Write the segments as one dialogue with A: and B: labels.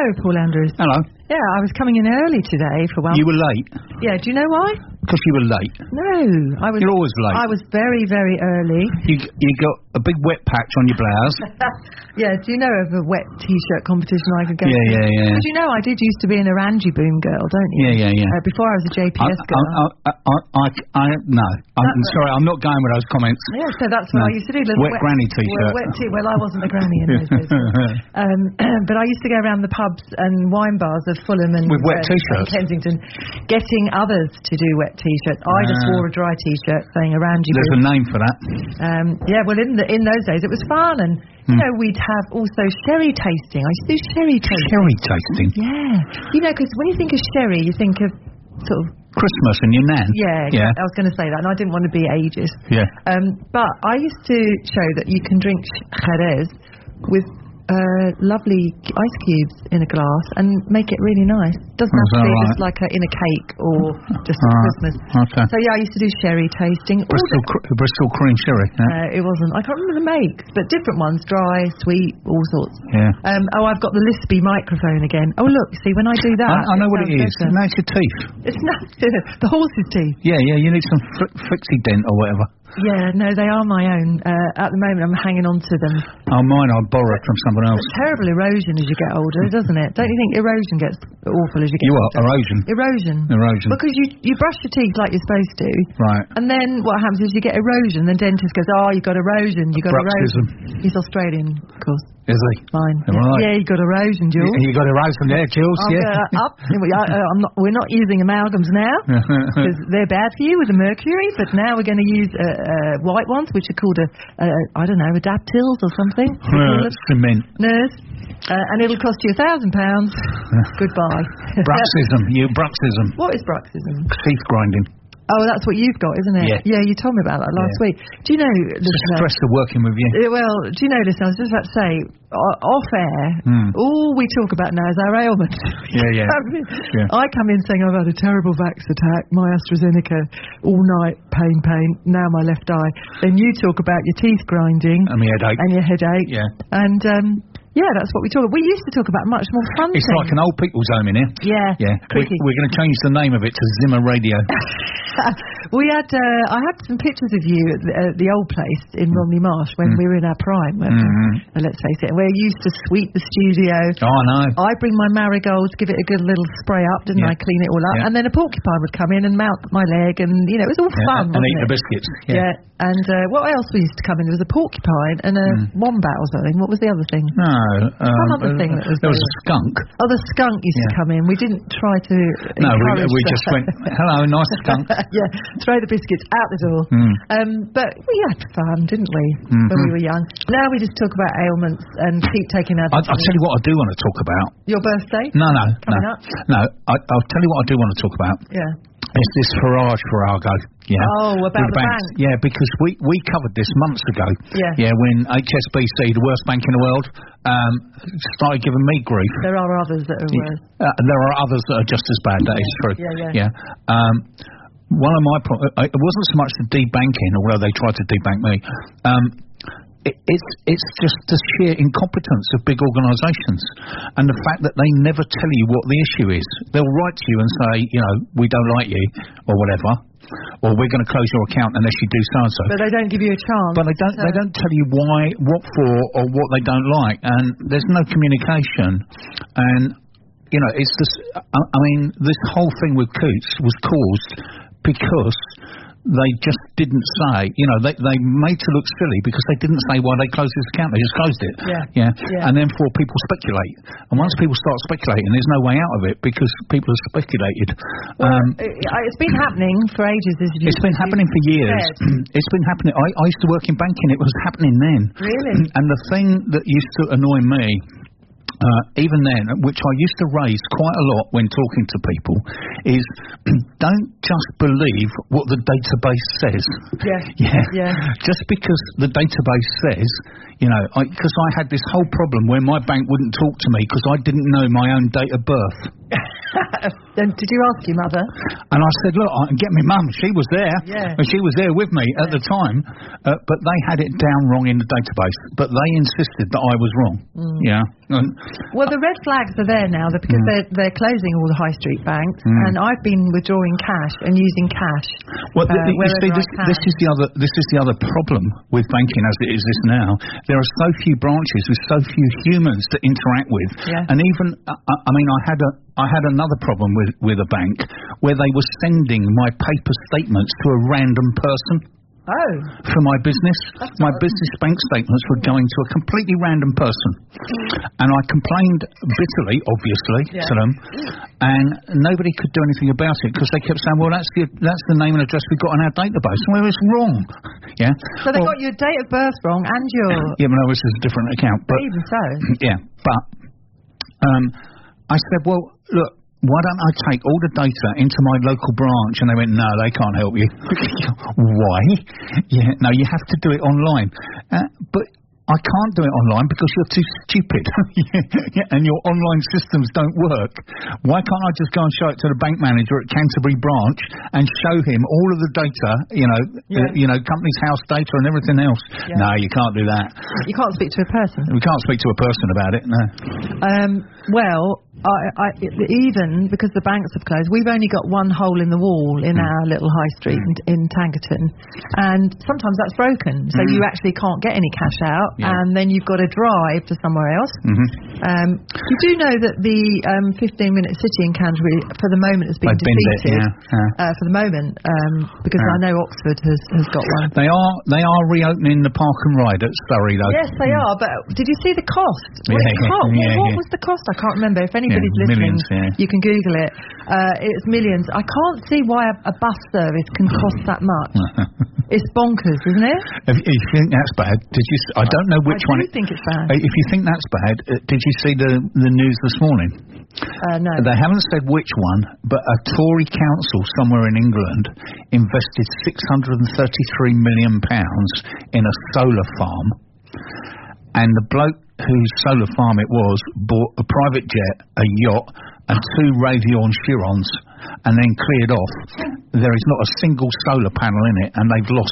A: Paul Andrews.
B: Hello.
A: Yeah, I was coming in early today for one.
B: You were late?
A: Yeah, do you know why?
B: Because you were late.
A: No, I was.
B: You're always late.
A: I was very, very early.
B: You got a big wet patch on your blouse.
A: Yeah, do you know of a wet T-shirt competition I could go to?
B: Yeah.
A: But you know, I did used to be an Orangy Boom girl, don't you?
B: Yeah.
A: Before I was a JPS girl.
B: No. I'm sorry, I'm not going with those comments.
A: Yeah, so that's what I used to do.
B: Wet granny T-shirt.
A: Well, I wasn't a granny in those days. But I used to go around the pubs and wine bars of Fulham and
B: with wet T-shirts.
A: Kensington, getting others to do wet T-shirts. I just wore a dry T-shirt saying Orangy Boom.
B: There's a name for that.
A: Yeah, well, in those days it was fun, and you know, we'd have also sherry tasting. I used to do sherry tasting.
B: Sherry tasting?
A: Yeah. You know, because when you think of sherry, you think of sort of
B: Christmas and your nan.
A: Yeah. I was going to say that, and I didn't want to be ageist.
B: Yeah.
A: But I used to show that you can drink Jerez with lovely ice cubes in a glass and make it really nice. Doesn't have to be just like in a cake or just at Christmas.
B: Okay.
A: So yeah, I used to do sherry tasting.
B: Bristol cream sherry. Yeah?
A: It wasn't. I can't remember the makes, but different ones: dry, sweet, all sorts.
B: Yeah.
A: I've got the lispy microphone again. Oh look, see when I do that.
B: I know what it is. That's your teeth.
A: It's not the horse's teeth.
B: Yeah. You need some fixie dent or whatever.
A: Yeah, no, they are my own. At the moment, I'm hanging on to them.
B: Oh, mine I borrowed from someone else.
A: It's terrible erosion as you get older, doesn't it? Don't you think erosion gets awful as you get older?
B: Erosion.
A: Because you brush your teeth like you're supposed to.
B: Right.
A: And then what happens is you get erosion. Then dentist goes, you've got erosion. You've got erosion. He's Australian, of course.
B: Is he?
A: Fine.
B: Right.
A: Yeah, you got erosion, Jules.
B: You got erosion there, Jules.
A: We're not using amalgams now because they're bad for you with the mercury. But now we're going to use white ones, which are called adaptils or something.
B: Cement.
A: Nurse. And it'll cost you £1,000. Goodbye.
B: Bruxism.
A: What is bruxism?
B: Teeth grinding.
A: Oh, that's what you've got, isn't it?
B: Yeah.
A: You told me about that last week. Do you know,
B: listener? It's the stress of working with you.
A: Well, do you know, listener, I was just about to say, off air, all we talk about now is our ailments.
B: Yeah.
A: I come in saying I've had a terrible vax attack, my AstraZeneca, all night, pain, now my left eye. Then you talk about your teeth grinding.
B: And your headache.
A: Yeah. And,
B: yeah,
A: that's what we talk about. We used to talk about much more fun things.
B: It's like an old people's home in here.
A: Yeah.
B: We're going to change the name of it to Zimmer Radio.
A: I had some pictures of you at the old place in Romney Marsh when we were in our prime. Let's face it, we used to sweep the studio.
B: Oh, I know.
A: I bring my marigolds, give it a good little spray up, didn't I? Clean it all up, and then a porcupine would come in and mount my leg, and it was all fun.
B: And eat the biscuits.
A: Yeah. And what else used to come in? There was a porcupine and a wombat or something. What was the other thing? Some other thing that was
B: there was a skunk.
A: Oh, the skunk used to come in. We didn't try to.
B: No, we just went, hello, nice skunk.
A: Throw the biscuits out the door. But we had fun, didn't we, when we were young? Now we just talk about ailments and keep taking our.
B: I'll tell you what I do want to talk about.
A: Your birthday?
B: No.
A: Coming up?
B: No, I'll tell you what I do want to talk about.
A: Yeah.
B: It's this Farage-Farrago. Yeah.
A: Oh, about the bank.
B: Yeah, because we covered this months ago.
A: Yeah.
B: When HSBC, the worst bank in the world, started giving me grief.
A: There are others that are worse.
B: There are others that are just as bad. That is true.
A: Yeah.
B: One of my it wasn't so much the debanking, although they tried to debank me. It's just the sheer incompetence of big organisations, and the fact that they never tell you what the issue is. They'll write to you and say, we don't like you, or whatever, or we're going to close your account unless you do so and so.
A: But they don't give you a chance.
B: But they don't tell you why, what for, or what they don't like, and there's no communication. And it's this. I mean, this whole thing with Coutts was caused because they just didn't say, they made to look silly because they didn't say why they closed this account. They just closed it. Yeah. And then people speculate. And once people start speculating, there's no way out of it because people have speculated.
A: Well, it's been happening for ages.
B: It's been happening for years. It's been happening. I used to work in banking. It was happening then.
A: Really?
B: And the thing that used to annoy me, even then, which I used to raise quite a lot when talking to people, is don't just believe what the database says. Yeah. Just because the database says, because I had this whole problem where my bank wouldn't talk to me because I didn't know my own date of birth.
A: Then did you ask your mother?
B: And I said, look, I can get my mum. She was there.
A: Yeah.
B: And she was there with me at the time. But they had it down wrong in the database. But they insisted that I was wrong. Yeah.
A: Well, the red flags are there now because they're closing all the high street banks. And I've been withdrawing cash and using cash.
B: Well, this is the other problem with banking as it exists now. There are so few branches with so few humans to interact with. Yeah. And even, I mean, I had another problem with a bank where they were sending my paper statements to a random person.
A: Oh.
B: For my business. My business bank statements were going to a completely random person. And I complained bitterly, obviously, to them. And nobody could do anything about it because they kept saying, well, that's the name and address we've got on our database. Well, it's wrong. Yeah.
A: So they got your date of birth wrong and your...
B: Yeah, but no, this is a different account. But
A: even so.
B: Yeah, but I said, well, look, why don't I take all the data into my local branch? And they went, no, they can't help you. Why? Yeah, no, you have to do it online. But I can't do it online because you're too stupid. And your online systems don't work. Why can't I just go and show it to the bank manager at Canterbury branch and show him all of the data, company's house data and everything else? Yeah. No, you can't do that.
A: You can't speak to a person.
B: We can't speak to a person about it, no.
A: Well, even because the banks have closed, we've only got one hole in the wall in our little high street in Tankerton, and sometimes that's broken, so you actually can't get any cash out, and then you've got to drive to somewhere else. You do know that the 15-minute city in Canterbury, for the moment, has been defeated. For the moment, because I know Oxford has got one.
B: They are reopening the Park and Ride at Surrey, though.
A: Yes, they are. But did you see the cost? What was the cost? I can't remember. If anybody's listening, you can Google it. It's millions. I can't see why a bus service can cost that much. It's bonkers, isn't it?
B: If you think that's bad, I don't know which one.
A: I do think it's bad.
B: If you think that's bad, did you see the news this morning?
A: No.
B: They haven't said which one, but a Tory council somewhere in England invested £633 million in a solar farm, and the bloke whose solar farm it was bought a private jet, a yacht, and 2 Raytheon Chirons, and then cleared off. There is not a single solar panel in it, and they've lost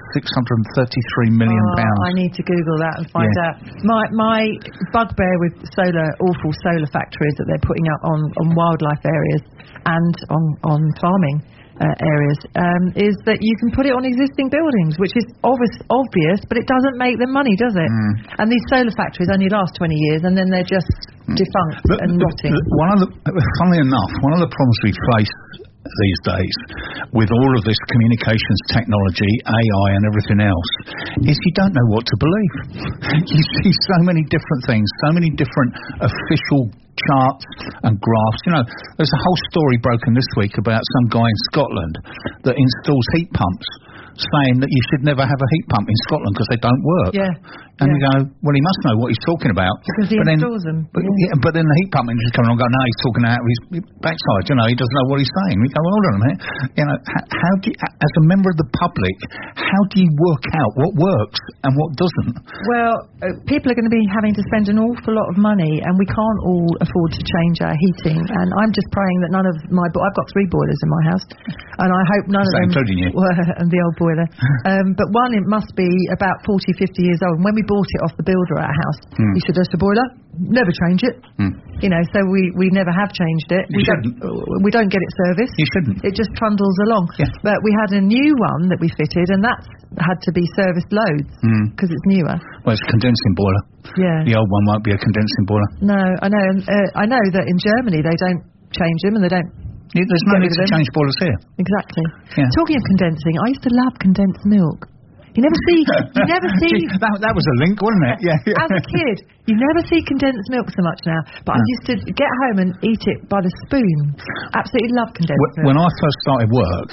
B: £633 million.
A: I need to Google that and find out. My bugbear with awful solar factories that they're putting up on wildlife areas and on farming areas is that you can put it on existing buildings, which is obvious, but it doesn't make them money, does it? And these solar factories only last 20 years, and then they're just defunct and rotting.
B: Funnily enough, one of the problems we face these days with all of this communications technology, AI and everything else, is you don't know what to believe. You see so many different things, so many different official charts and graphs. There's a whole story broken this week about some guy in Scotland that installs heat pumps, saying that you should never have a heat pump in Scotland because they don't work. And you go, well, he must know what he's talking about.
A: Because he installs them.
B: But then the heat pump engine's coming on and go, no, he's talking out of his backside. He doesn't know what he's saying. We go, well, hold on a minute. How do you, as a member of the public, how do you work out what works and what doesn't?
A: Well, people are going to be having to spend an awful lot of money, and we can't all afford to change our heating. And I'm just praying that none of I've got 3 boilers in my house, and I hope none of them,
B: including you,
A: and the old boiler. But one, it must be about 40, 50 years old. And when we bought it off the builder at our house, he said, "That's the boiler. Never change it." So we never have changed it. We don't get it serviced.
B: You shouldn't.
A: It just trundles along. But we had a new one that we fitted, and that's had to be serviced loads because it's newer.
B: Well, it's a condensing boiler. The old one won't be a condensing boiler.
A: No, I know. I know that in Germany they don't change them, and they don't.
B: There's no need to change boilers here.
A: Exactly. Talking of condensing, I used to love condensed milk. You never see.
B: That was a link, wasn't it?
A: As a kid, you never see condensed milk so much now. But I used to get home and eat it by the spoon. Absolutely love condensed milk.
B: When I first started work,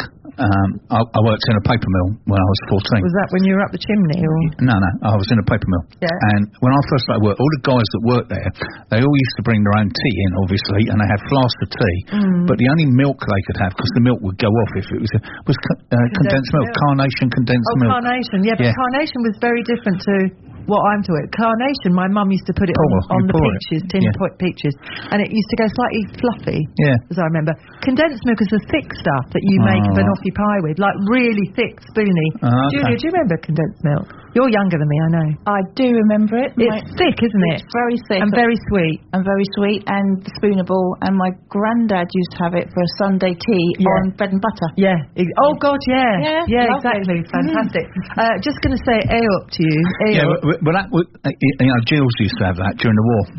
B: I worked in a paper mill when I was 14.
A: Was that when you were up the chimney? Or?
B: No, I was in a paper mill. And when I first started work, all the guys that worked there, they all used to bring their own tea in, obviously, and they had flasks of tea. But the only milk they could have, because the milk would go off if it was condensed milk. Carnation condensed milk.
A: Carnation, but Carnation was very different to what I'm talking. Carnation, my mum used to put it on the peaches, peaches, and it used to go slightly fluffy.
B: Yeah.
A: As I remember. Condensed milk is the thick stuff that you make banoffee pie with, like really thick, spoony. Julia, do you remember condensed milk? You're younger than me, I know.
C: I do remember it.
A: It's thick, isn't it?
C: It's very thick.
A: And very sweet.
C: And very sweet and spoonable. And my granddad used to have it for a Sunday tea on bread and butter.
A: Yeah. Oh, God, yeah. Yeah, exactly.
C: Lovely.
A: Fantastic. Just going to say up to you.
B: But that, Jules used to have that during the war.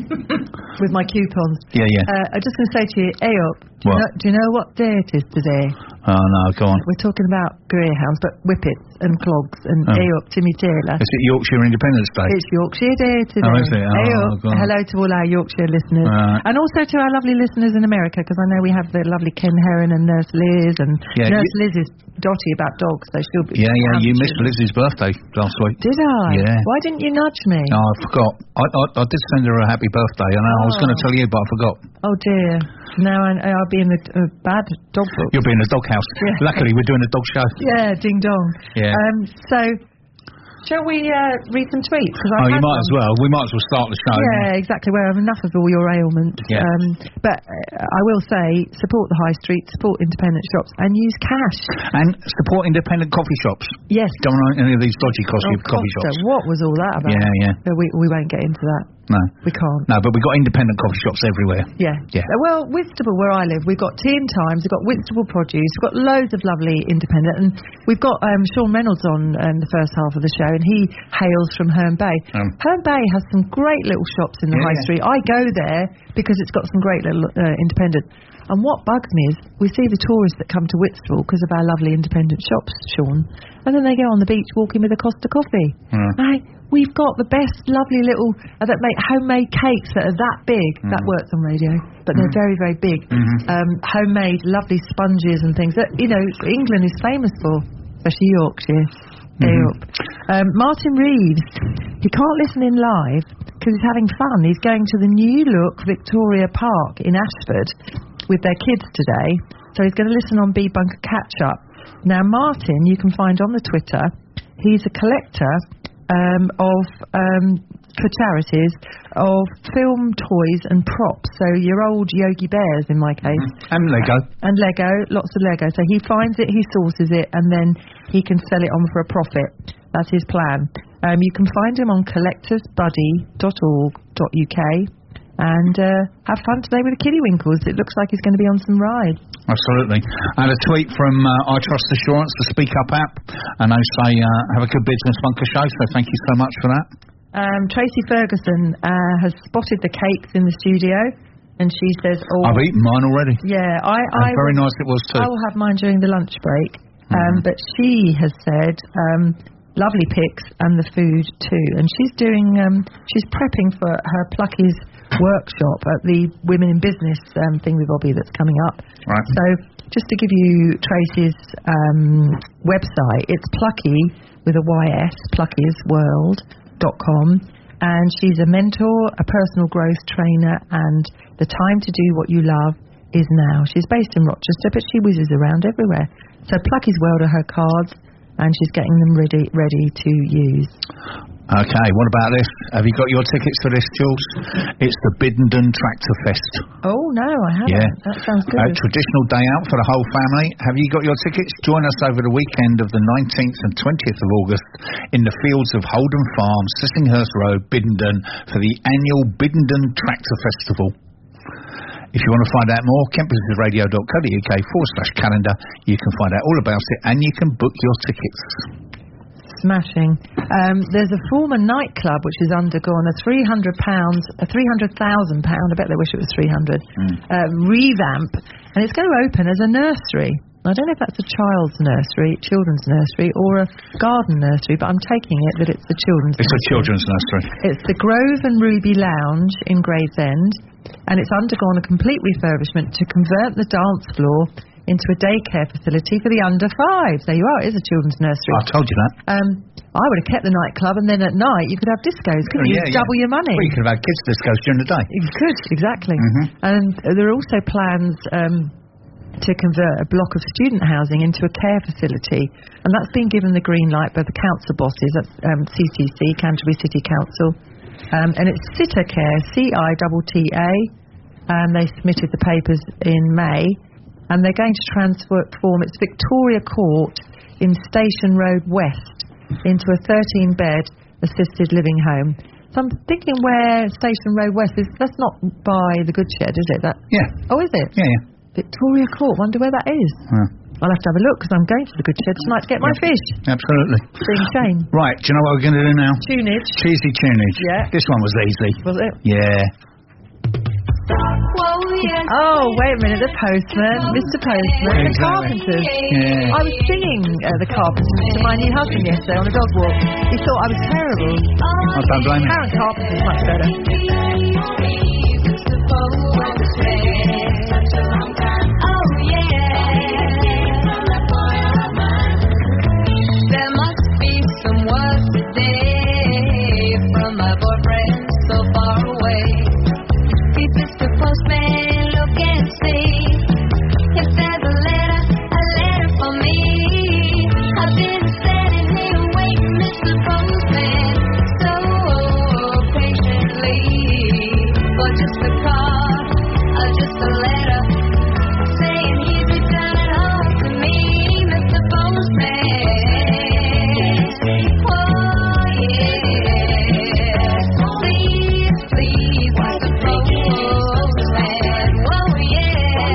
A: With my coupons.
B: Yeah.
A: I'm just going to say to you, up. Do you know what day it is today?
B: Oh, no, go on.
A: We're talking about greyhounds, but whippets and clogs and up, Timmy Taylor.
B: Is it Yorkshire Independence Day?
A: It's Yorkshire Day today.
B: Oh, is it?
A: Up. Hello to all our Yorkshire listeners. And also to our lovely listeners in America, because I know we have the lovely Ken Heron and Nurse Liz, and Nurse Liz is dotty about dogs, so she'll be...
B: Yeah, you missed Liz's birthday last week.
A: Did I?
B: Yeah.
A: Why didn't you nudge me?
B: No, I forgot. I did send her a happy birthday, and I was going to tell you, but I forgot.
A: Oh, dear. Now I'll be in the bad dog book.
B: You'll be in the doghouse. Yeah. Luckily, we're doing a dog show.
A: Yeah, ding dong.
B: Yeah.
A: So, shall we read some tweets?
B: You might as well. We might as well start the show.
A: Yeah, exactly. Well, I have enough of all your ailments.
B: Yeah.
A: But I will say, support the high street, support independent shops, and use cash.
B: And support independent coffee shops.
A: Yes.
B: Don't want any of these dodgy coffee shops.
A: What was all that about?
B: Yeah.
A: We won't get into that.
B: No.
A: We can't.
B: No, but we've got independent coffee shops everywhere.
A: Yeah. Well, Whitstable, where I live, we've got Tea and Times, we've got Whitstable Produce, we've got loads of lovely independent, and we've got Sean Reynolds on the first half of the show, and he hails from Herne Bay. Herne Bay has some great little shops in the high street. I go there because it's got some great little independent. And what bugs me is we see the tourists that come to Whitstable because of our lovely independent shops, Sean, and then they go on the beach walking with a Costa coffee. We've got the best, lovely little that make homemade cakes that are that big. That works on radio, but they're very, very big. Homemade, lovely sponges and things that England is famous for, especially Yorkshire. Martin Reeves, he can't listen in live because he's having fun. He's going to the new look Victoria Park in Ashford with their kids today, so he's going to listen on B Bunker Catch Up. Now, Martin, you can find on the Twitter, he's a collector for charities of film toys and props, so your old Yogi Bears in my case,
B: and Lego,
A: lots of Lego. So he finds it, he sources it, and then he can sell it on for a profit. That's his plan. You can find him on collectorsbuddy.org.uk and have fun today with the Kiddywinkles. It looks like he's going to be on some rides.
B: Absolutely. I had a tweet from I Trust Assurance, the Speak Up app, and they say, have a good business bunker show, so thank you so much for that.
A: Tracy Ferguson has spotted the cakes in the studio, and she says,
B: I've eaten mine already.
A: Yeah,
B: very nice it was too.
A: I will have mine during the lunch break. But she has said, lovely pics and the food too, and she's prepping for her Pluckies workshop at the Women in Business thing with Bobby that's coming up.
B: Right.
A: So just to give you Tracy's website, it's Plucky with a YS, pluckiesworld.com, and she's a mentor, a personal growth trainer, and the time to do what you love is now. She's based in Rochester, but she whizzes around everywhere. So Plucky's World are her cards, and she's getting them ready to use.
B: Okay, what about this? Have you got your tickets for this, Jules? It's the Biddenden Tractor Fest.
A: Oh, no, I haven't.
B: Yeah.
A: That sounds good.
B: A traditional day out for the whole family. Have you got your tickets? Join us over the weekend of the 19th and 20th of August in the fields of Holden Farm, Sissinghurst Road, Biddenden, for the annual Biddenden Tractor Festival. If you want to find out more, kentbusinessradio.co.uk/calendar. You can find out all about it and you can book your tickets.
A: Smashing. There's a former nightclub which has undergone a £300,000, I bet they wish it was 300, revamp, and it's going to open as a nursery. I don't know if that's a children's nursery, or a garden nursery, but I'm taking it that it's the children's nursery.
B: It's a children's nursery.
A: It's the Grove and Ruby Lounge in Gravesend, and it's undergone a complete refurbishment to convert the dance floor into a daycare facility for the under fives. There you are, it is a children's nursery.
B: I told you that.
A: I would have kept the nightclub, and then at night you could have discos, couldn't you? Double your money.
B: Well, you could have had kids' discos during the day.
A: You could, exactly. And there are also plans to convert a block of student housing into a care facility, and that's been given the green light by the council bosses. That's CCC, Canterbury City Council, and it's Sitta Care, CITTA. They submitted the papers in May, and they're going to transform its Victoria Court in Station Road West into a 13-bed assisted living home. So I'm thinking where Station Road West is. That's not by the Good Shed, is it?
B: Yeah.
A: Oh, is it?
B: Yeah.
A: Victoria Court. Wonder where that is. I'll have to have a look because I'm going to the Good Shed tonight to get my fish.
B: Absolutely.
A: Seeing Shane.
B: Right. Do you know what we're going to do now?
A: Tunage.
B: Cheesy tunage.
A: Yeah.
B: This one was easy.
A: Was it?
B: Yeah.
A: Oh, wait a minute, the Postman, Mr. Postman, the Carpenters.
B: Yeah.
A: I was singing the Carpenters to my new husband yesterday on a dog walk. He thought I was terrible.
B: I don't blame him.
A: Karen Carpenter's much better.
D: There must be some work today from my boyfriend so far away. Please, Mr. Postman, look and see if there's a letter for me. I've been standing here waiting, Mr. Postman, so patiently for just a card or just a letter saying he's returning home to me, Mr. Postman. Oh yeah, please, please, Mr. Postman. Oh yeah.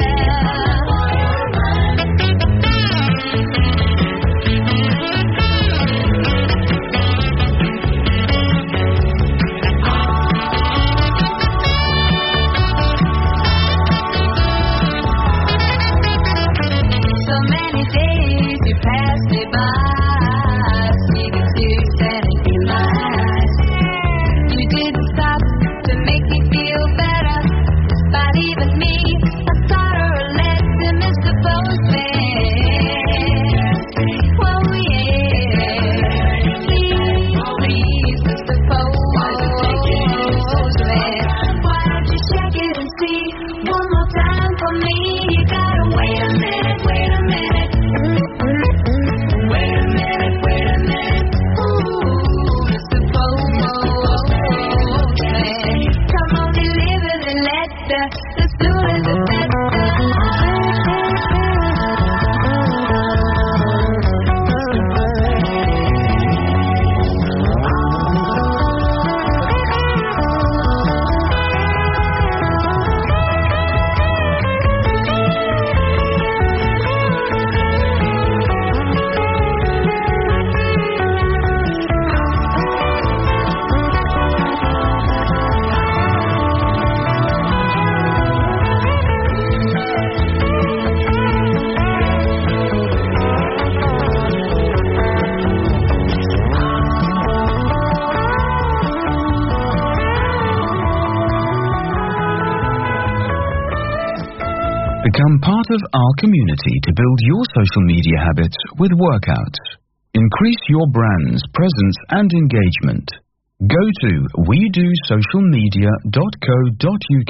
D: So many days you passed me by, see the tears standing in my eyes. You didn't stop to make me feel better by leaving me a card or a letter, Mr. Postman. Oh yeah, please, Mr. Postman. Why don't you check it and see one more time for me? You gotta wait a minute, wait a minute. Wait a minute. Ooh, Mr. Postman. Come on, deliver the letter. Let's do it the
E: Become part of our community to build your social media habits with Workouts. Increase your brand's presence and engagement. Go to wedosocialmedia.co.uk.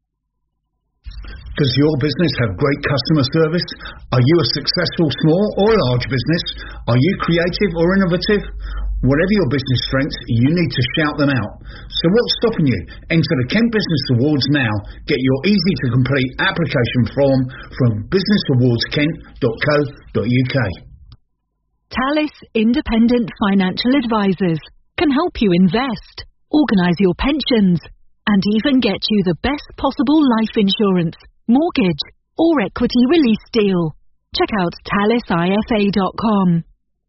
F: Does your business have great customer service? Are you a successful small or large business? Are you creative or innovative? Whatever your business strengths, you need to shout them out. So what's stopping you? Enter the Kent Business Awards now. Get your easy-to-complete application form from businessawards.kent.co.uk.
G: Talis Independent Financial Advisors can help you invest, organise your pensions, and even get you the best possible life insurance, mortgage, or equity release deal. Check out talisifa.com.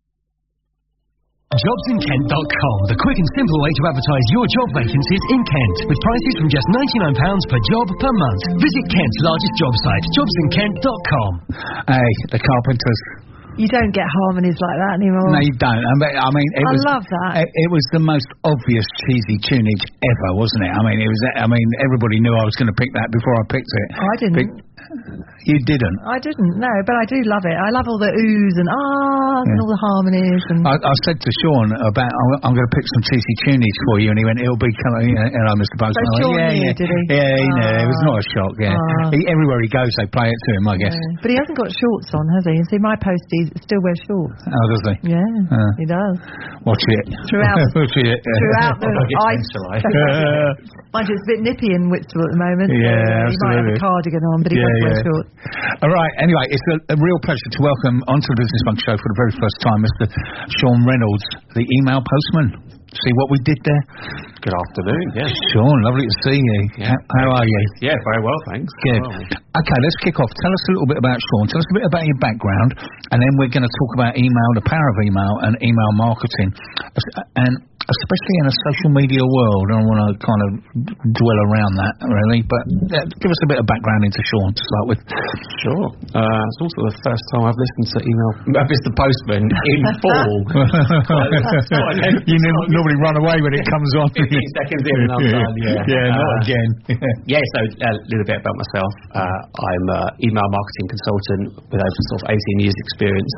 H: JobsInKent.com, the quick and simple way to advertise your job vacancies in Kent, with prices from just £99 per job per month. Visit Kent's largest job site, JobsInKent.com.
B: Hey, the Carpenters.
A: You don't get harmonies like that anymore.
B: No, you don't. I mean,
A: I love that.
B: It was the most obvious cheesy tunage ever, wasn't it? I mean, everybody knew I was going to pick that before I picked it.
A: I didn't.
B: You didn't?
A: I didn't, no, but I do love it. I love all the oohs and ahs and all the harmonies. And
B: I said to Sean about, I'm going to pick some cheesy tunage for you, and he went, it'll be coming, Mr. Postman.
A: So Sean knew, did he?
B: Yeah, he knew. It was not a shock, everywhere he goes, they play it to him, I guess.
A: Yeah. But he hasn't got shorts on, has he? You see, my postie still wears shorts.
B: Oh, does he?
A: Yeah, he does.
B: Watch it.
A: Throughout
B: Throughout
A: the ice. Mind you, it's a bit nippy in Whitstable at the moment.
B: Yeah,
A: so he might have a cardigan on, but he does wear shorts.
B: All right, anyway, it's a real pleasure to welcome onto the Business Funk Show for the very first time Mr. Sean Reynolds, the email postman. See what we did there?
I: Good afternoon, yes.
B: Sean, lovely to see you.
I: Yeah.
B: How are you?
I: Yeah, very well, thanks.
B: Good.
I: Well.
B: Okay, let's kick off. Tell us a little bit about Sean. Tell us a bit about your background, and then we're going to talk about email, the power of email, and email marketing, and especially in a social media world. I don't want to kind of dwell around that, really, but give us a bit of background into Sean to start with.
I: Sure. It's also the first time I've listened to email Mr. Postman in full.
B: You normally run away when it comes on.
I: 15 seconds in and I'm done,
B: not again.
I: So a little bit about myself. I'm an email marketing consultant with over sort of 18 years experience.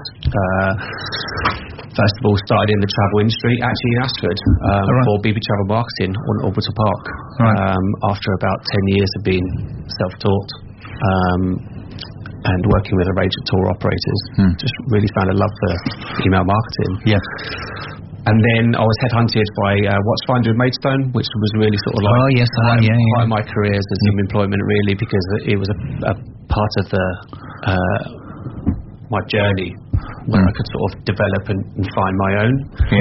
I: First of all, started in the travel industry, actually in Ashford, for BB Travel Marketing on Orbital Park. After about 10 years of being self-taught and working with a range of tour operators, just really found a love for email marketing. Yeah. And then I was headhunted by Watchfinder in Maidstone, which was really sort of like part of my career as an employment, really, because it was a part of the my journey where I could sort of develop and find my own.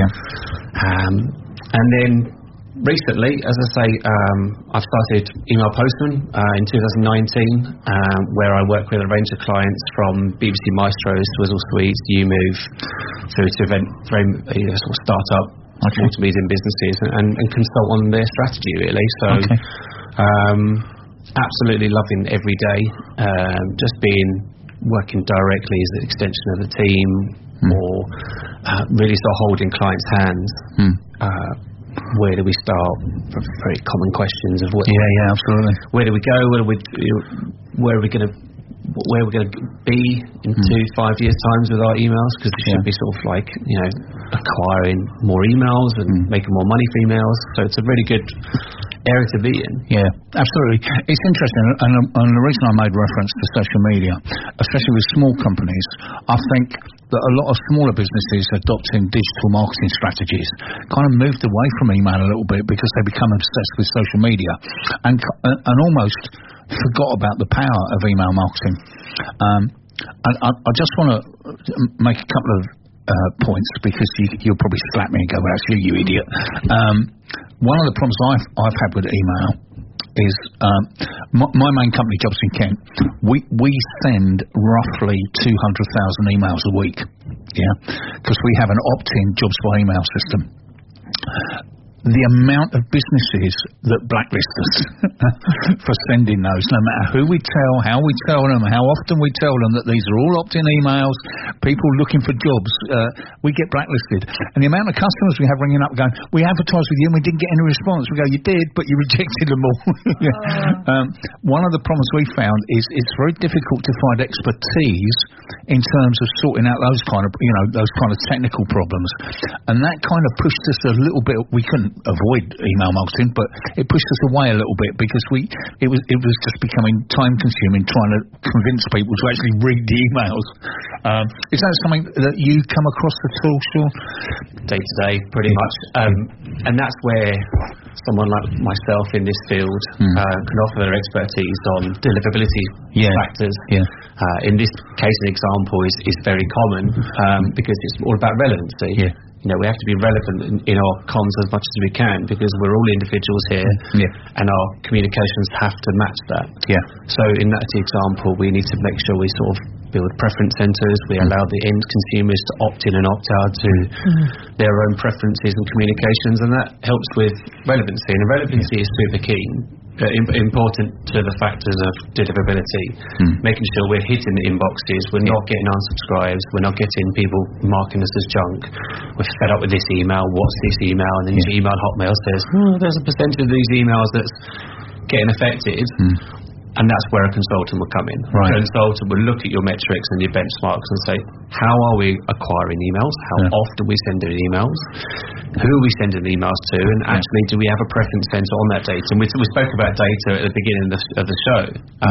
I: And then recently, as I say, I've started Email Postman in 2019, where I work with a range of clients from BBC Maestros, Swizzle Suites, YouMove, through to sort of start-up, small to medium businesses, and consult on their strategy, really. So absolutely loving every day, just working directly as an extension of the team, or really sort of holding clients' hands. Where do we start? Very common questions of what.
B: Absolutely.
I: Where do we go? Where are we going to be in 2-5 years' times with our emails? Because we should be sort of like acquiring more emails and making more money for emails. So it's a really good area to be in. Yeah, absolutely. It's interesting, and the reason I made reference to social media, especially with small companies, I think that a lot of smaller businesses adopting digital marketing strategies kind of moved away from email a little bit because they become obsessed with social media and almost forgot about the power of email marketing. I just want to make a couple of points, because you'll probably slap me and go, well, that's you idiot. One of the problems I've had with email is my main company, Jobs in Kent, we send roughly 200,000 emails a week, because we have an opt-in jobs by email system. The amount of businesses that blacklist us for sending those, no matter who we tell, how we tell them, how often we tell them that these are all opt-in emails, people looking for jobs, we get blacklisted. And the amount of customers we have ringing up going, we advertised with you and we didn't get any response. We go, you did, but you rejected them all. One of the problems we found is it's very difficult to find expertise in terms of sorting out those kind of technical problems. And that kind of pushed us a little bit. We couldn't avoid email marketing, but it pushed us away a little bit because it was just becoming time consuming trying to convince people to actually read the emails. Is that something that you come across at all, Sean? Day to day, pretty much, and that's where someone like myself in this field can offer their expertise on deliverability factors. In this case, an example is very common because it's all about relevancy. We have to be relevant in our comms as much as we can, because we're all individuals here, and our communications have to match that. So in that example, we need to make sure we sort of build preference centres. We allow the end consumers to opt in and opt out to their own preferences and communications, and that helps with relevancy. And relevancy is super key, important to the factors of deliverability, making sure we're hitting the inboxes, we're not getting unsubscribes, we're not getting people marking us as junk, we're fed up with this email, what's this email, and then you email Hotmail says, there's a percentage of these emails that's getting affected. And that's where a consultant will come in.
B: Right.
I: A consultant will look at your metrics and your benchmarks and say, how are we acquiring emails? How often are we sending emails? Who are we sending emails to? And actually, do we have a preference center on that data? And we spoke about data at the beginning of the show,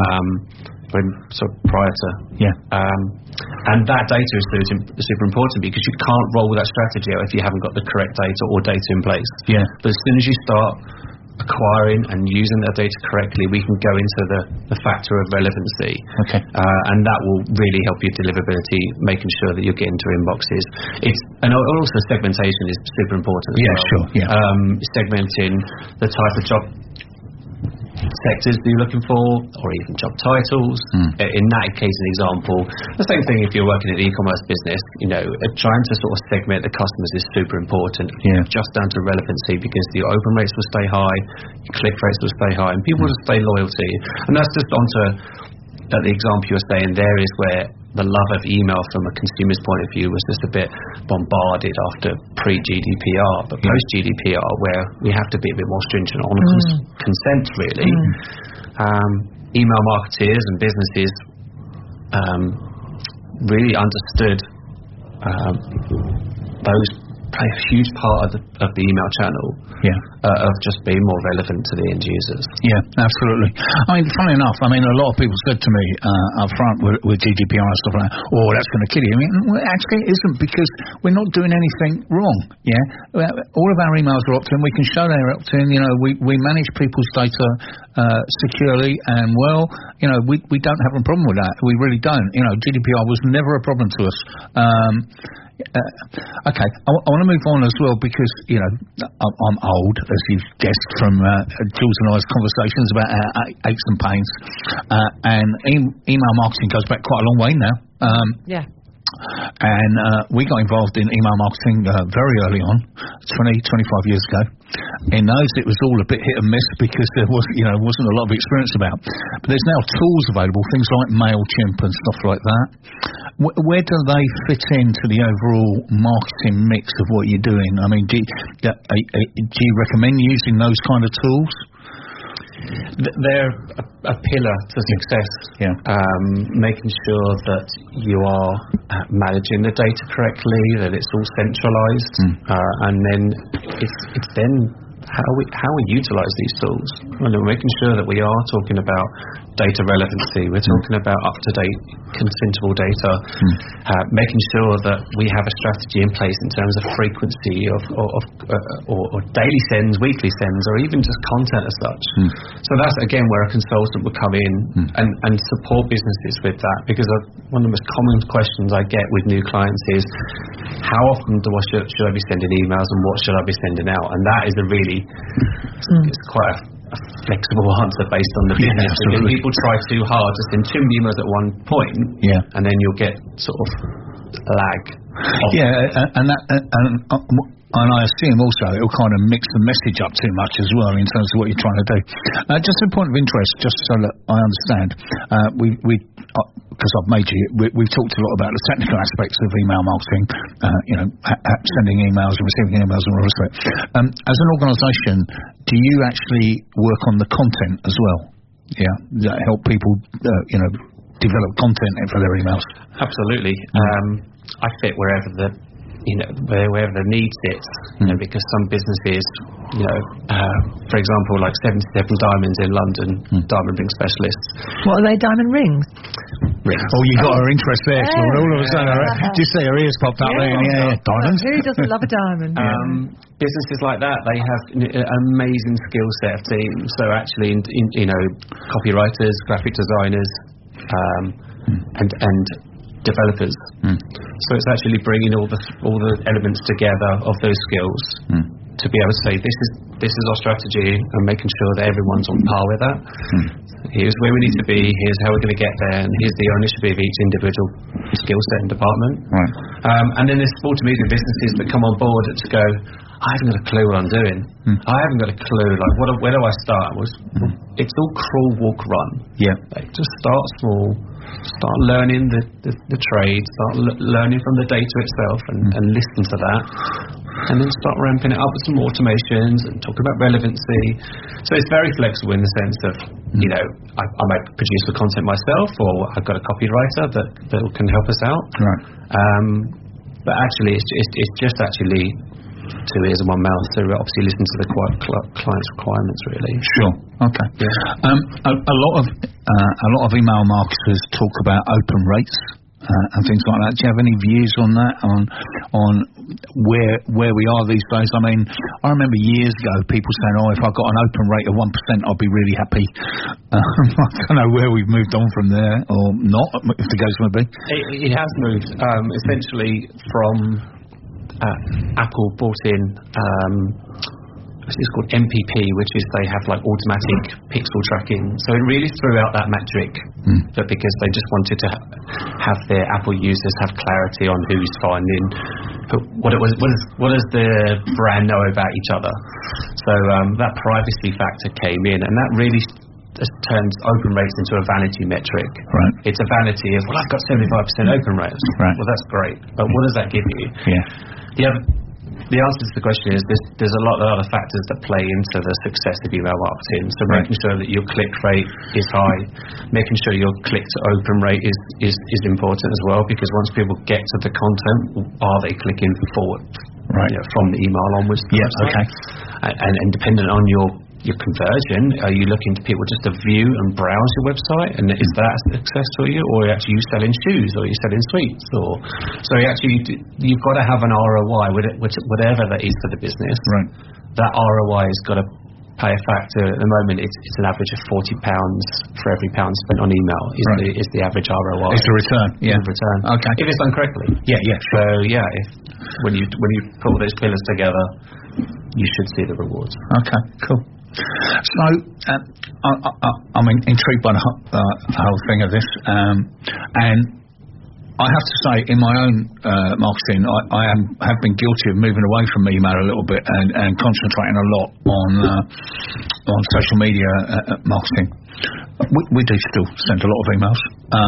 I: prior to. And that data is super important because you can't roll that strategy out if you haven't got the correct data or data in place. But as soon as you start acquiring and using that data correctly, we can go into the factor of relevancy, and that will really help your deliverability, making sure that you're getting to inboxes. And also segmentation is super important as well. Segmenting the type of job sectors that you're looking for, or even job titles. In that case, an example, the same thing if you're working in an e-commerce business, trying to sort of segment the customers is super important. Just down to relevancy, because the open rates will stay high, your click rates will stay high, and people will stay loyal to you. And that's just onto the example you were saying there, is where the love of email from a consumer's point of view was just a bit bombarded after pre-GDPR, but post-GDPR, where we have to be a bit more stringent on consent, really. Email marketeers and businesses really understood those play a huge part of the email channel, of just being more relevant to the end users.
B: Absolutely. I mean, funny enough, a lot of people said to me up front with GDPR and stuff like that, that's going to kill you. Well, actually it isn't, because we're not doing anything wrong. All of our emails are opt-in. We can show they're opt-in. We manage people's data securely and well. We don't have a problem with that. We really don't. GDPR was never a problem to us. I want to move on as well, because I'm old, as you've guessed from Jules and I's conversations about our aches and pains, and email marketing goes back quite a long way now. And we got involved in email marketing very early on, 25 years ago. In those, it was all a bit hit and miss, because there wasn't a lot of experience about. But there's now tools available, things like MailChimp and stuff like that. Where do they fit into the overall marketing mix of what you're doing? Do you recommend using those kind of tools?
I: They're a pillar to success. Making sure that you are managing the data correctly, that it's all centralized, and then it's then how we utilize these tools. We're making sure that we are talking about data relevancy, we're talking about up-to-date consentable data, making sure that we have a strategy in place in terms of frequency or daily sends, weekly sends, or even just content as such. So that's again where a consultant would come in and support businesses with that, because one of the most common questions I get with new clients is, how often should I be sending emails, and what should I be sending out? And that is a really it's quite a flexible answer based on the business. Because people try too hard to send too many emails at one point, and then you'll get sort of lag. And I assume also it'll kind of mix the message up too much as well in terms of what you're trying to do. Just a point of interest, just so that I understand, because I've made you, we've talked a lot about the technical aspects of email marketing, sending emails and receiving emails and all the rest of it. As an organisation, do you actually work on the content as well? Does that help people, develop content for their emails? Absolutely. I fit wherever the need sits, because some businesses, for example, like 77 Diamonds in London, diamond ring specialists.
A: What are they, diamond rings?
I: Rings.
B: Oh, you got our interest there, Claude. All of a sudden, just say her ears popped up there. Diamonds.
A: Who doesn't love a diamond?
I: Businesses like that, they have an amazing skill set of teams. So actually, copywriters, graphic designers, and developers. So it's actually bringing all the elements together of those skills to be able to say, this is our strategy, and making sure that everyone's on par with that. Here's where we need to be, here's how we're going to get there, and here's the ownership of each individual skill set and department. And then there's small to medium businesses that come on board to go, I haven't got a clue what I'm doing. I haven't got a clue. Like, where do I start? It's all crawl, walk, run.
B: Yeah.
I: Like, just start small. Start learning the trade. Start learning from the data itself, and listen to that. And then start ramping it up with some automations and talk about relevancy. So it's very flexible in the sense of, I might produce the content myself, or I've got a copywriter that can help us out.
B: Right.
I: But actually, it's just actually 2 ears and 1 mouth. So obviously listen to the client's requirements, really.
B: Sure. Okay. Yeah. A lot of email marketers talk about open rates. And things like that. Do you have any views on that? On where we are these days? I mean, I remember years ago people saying, "Oh, if I got an open rate of 1%, I'd be really happy." I don't know where we've moved on from there, or not. If the case may be,
I: it has moved. Essentially, from Apple brought in. It's called MPP, which is they have like automatic pixel tracking. So it really threw out that metric, but because they just wanted to have their Apple users have clarity on who's finding, what does the brand know about each other. So that privacy factor came in, and that really turns open rates into a vanity metric.
B: Right.
I: It's a vanity of, I've got 75% open rates.
B: Right.
I: Well, that's great, but what does that give you?
B: Yeah.
I: The answer to the question is there's a lot of other factors that play into the success of email marketing. So making sure that your click rate is high, making sure your click to open rate is important as well, because once people get to the content, are they clicking forward?
B: Right.
I: From the email onwards.
B: Yeah. Okay.
I: And dependent on your conversion, are you looking to people just to view and browse your website, and is that a success for you, or are you actually selling shoes, or are you selling sweets, or so you've got to have an ROI, whatever that is for the business.
B: Right.
I: That ROI has got to pay a factor. At the moment, it's an average of £40 for every pound spent on email is the average ROI.
B: It's the return. Yeah.
I: The return.
B: Okay.
I: If it's done correctly.
B: Yeah.
I: So when you put all those pillars together, you should see the rewards.
B: Okay, cool. So, I'm intrigued by the whole thing of this, and I have to say, in my own marketing, I have been guilty of moving away from email a little bit and concentrating a lot on social media marketing. We do still send a lot of emails.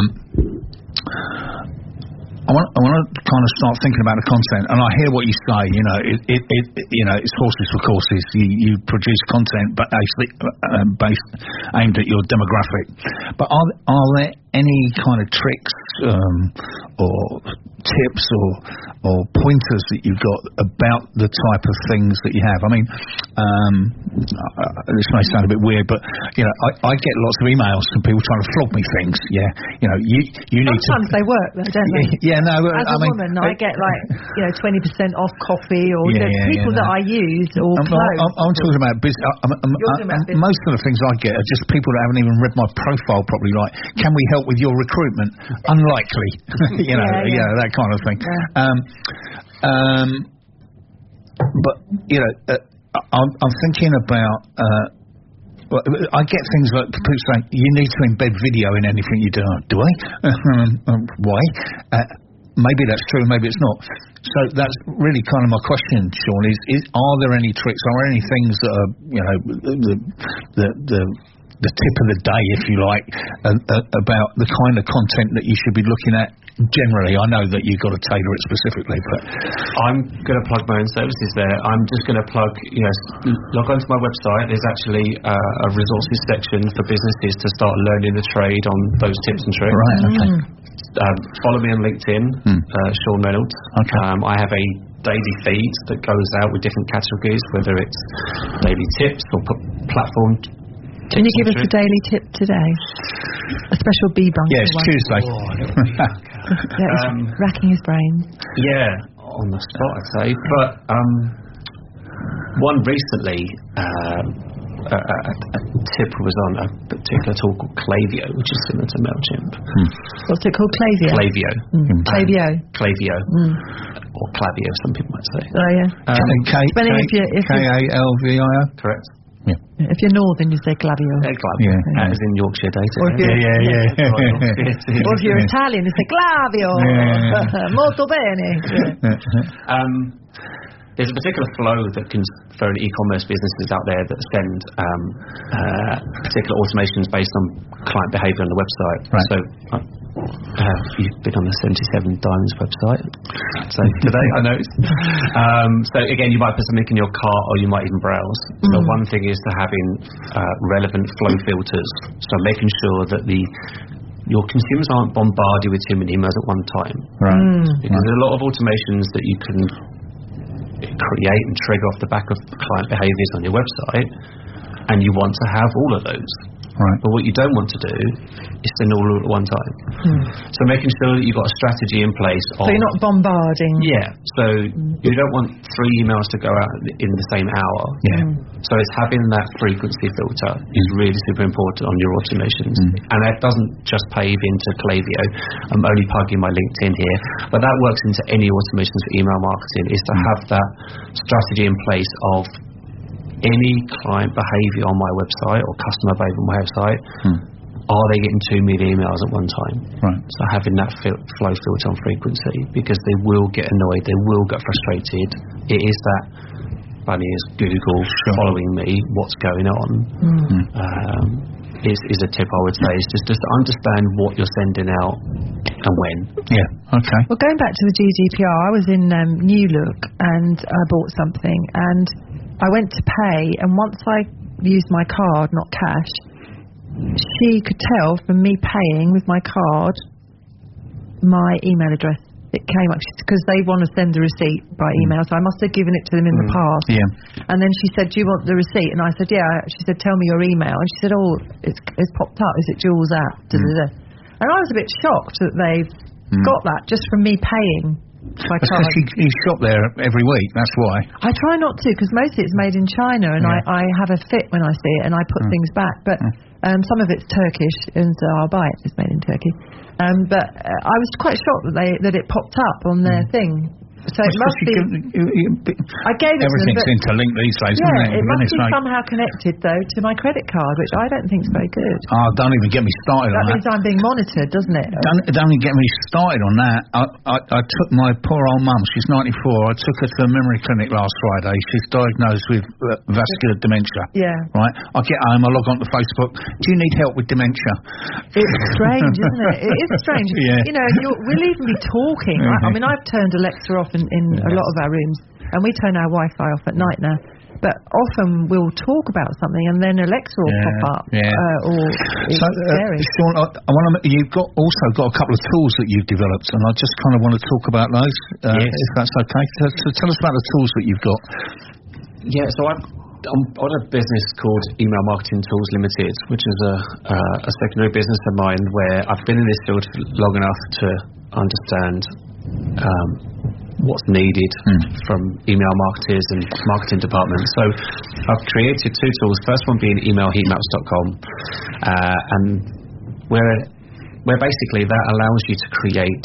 B: I want to kind of start thinking about the content, and I hear what you say. It's horses for courses. You produce content, but actually aimed at your demographic. But are there any kind of tricks or tips or pointers that you've got about the type of things that you have? I mean, this may sound a bit weird, but I get lots of emails from people trying to flog me things. Yeah, you need
A: sometimes they work, though, don't they?
B: Yeah, no.
A: As a woman, I get 20% off coffee, or people that I use, or clothes.
B: I'm talking about business. Most of the things I get are just people that haven't even read my profile properly. Like, can we help with your recruitment? Unlikely. That kind of thing. But I'm thinking about. I get things like people saying you need to embed video in anything you do. Do I? Why? Maybe that's true, maybe it's not. So that's really kind of my question, Sean. Is are there any tricks? Are there any things that are the tip of the day, if you like, about the kind of content that you should be looking at generally? I know that you've got to tailor it specifically, but
I: I'm going to plug my own services there. I'm just going to plug, log onto my website. There's actually a resources section for businesses to start learning the trade on those tips and tricks.
B: Right, okay.
I: Follow me on LinkedIn, Sean Reynolds.
B: Okay.
I: I have a daily feed that goes out with different categories, whether it's daily tips or platform.
A: Can you give us a daily tip today? A special bee-bunker
B: one. Yes, Tuesday.
A: Racking his brains.
I: Yeah, on the spot, I'd say. But one recently, a tip was on a particular tool called Klaviyo, which is similar to MailChimp.
A: What's it called? Klaviyo?
I: Klaviyo.
A: Klaviyo.
I: Or Klaviyo, some people might say.
A: Oh, yeah.
B: Kalvio?
I: Correct.
A: Yeah. If you're northern, you say Klaviyo.
I: Klaviyo. As in Yorkshire data.
A: Or if you're Italian, you say Klaviyo. Molto bene.
I: there's a particular flow that can, for e-commerce businesses out there that send particular automations based on client behaviour on the website.
B: Right.
I: So you've been on the 77 Diamonds website, so today I noticed. So again, you might put something in your cart, or you might even browse. So one thing is to having relevant flow filters, so making sure that your consumers aren't bombarded with too many emails at one time.
B: Right.
I: Because there's a lot of automations that you can create and trigger off the back of client behaviours on your website, and you want to have all of those.
B: Right.
I: But what you don't want to do is send all at one time. So making sure that you've got a strategy in place.
A: So you're not bombarding.
I: Yeah. So you don't want 3 emails to go out in the same hour.
B: Yeah.
I: So it's having that frequency filter is really super important on your automations. And that doesn't just pave into Klaviyo. I'm only plugging my LinkedIn here, but that works into any automations for email marketing, is to have that strategy in place of any client behaviour on my website or customer behaviour on my website. Are they getting too many emails at one time?
B: Right.
I: So having that flow filter on frequency, because they will get annoyed, they will get frustrated. It is that funny as Google following me, what's going on. Is a tip I would say, is just to understand what you're sending out and when.
B: Yeah. Okay.
A: Well, going back to the GDPR, I was in New Look and I bought something, and I went to pay, and once I used my card, not cash, she could tell from me paying with my card my email address. It came up because they want to send the receipt by email, so I must have given it to them in the past.
B: Yeah.
A: And then she said, "Do you want the receipt?" And I said, "Yeah." She said, "Tell me your email." And she said, "Oh, it's popped up. Is it Jules at?" And I was a bit shocked that they've got that just from me paying.
B: Because you shop there every week, that's why.
A: I try not to, because mostly it's made in China, and I have a fit when I see it, and I put things back. But some of it's Turkish, and so I'll buy it. It's made in Turkey. But I was quite shocked that it popped up on their thing. So it must be. I gave it
B: everything's
A: to them,
B: interlinked these days,
A: yeah,
B: isn't it?
A: it must be somehow connected though to my credit card, which I don't think is very good.
B: Oh, don't even get me started on that.
A: That means I'm being monitored, doesn't it?
B: Don't even get me started on that. I took my poor old mum, she's 94, I took her to the memory clinic last Friday. She's diagnosed with vascular dementia.
A: Yeah.
B: Right? I get home, I log on to Facebook. Do you need help with dementia?
A: It's strange, isn't it? It is strange.
B: Yeah.
A: You know, we'll even be talking. I mean, I've turned Alexa off in a lot of our rooms, and we turn our Wi-Fi off at night now. But often we'll talk about something, and then Alexa will pop up. Or it's scary.
B: Sean, you've also got a couple of tools that you've developed, and I just kind of want to talk about those, if that's okay. So tell us about the tools that you've got.
I: Yeah, so I'm on a business called Email Marketing Tools Limited, which is a secondary business of mine where I've been in this field long enough to understand what's needed from email marketers and marketing departments. So I've created 2 tools. First one being emailheatmaps.com, and where basically that allows you to create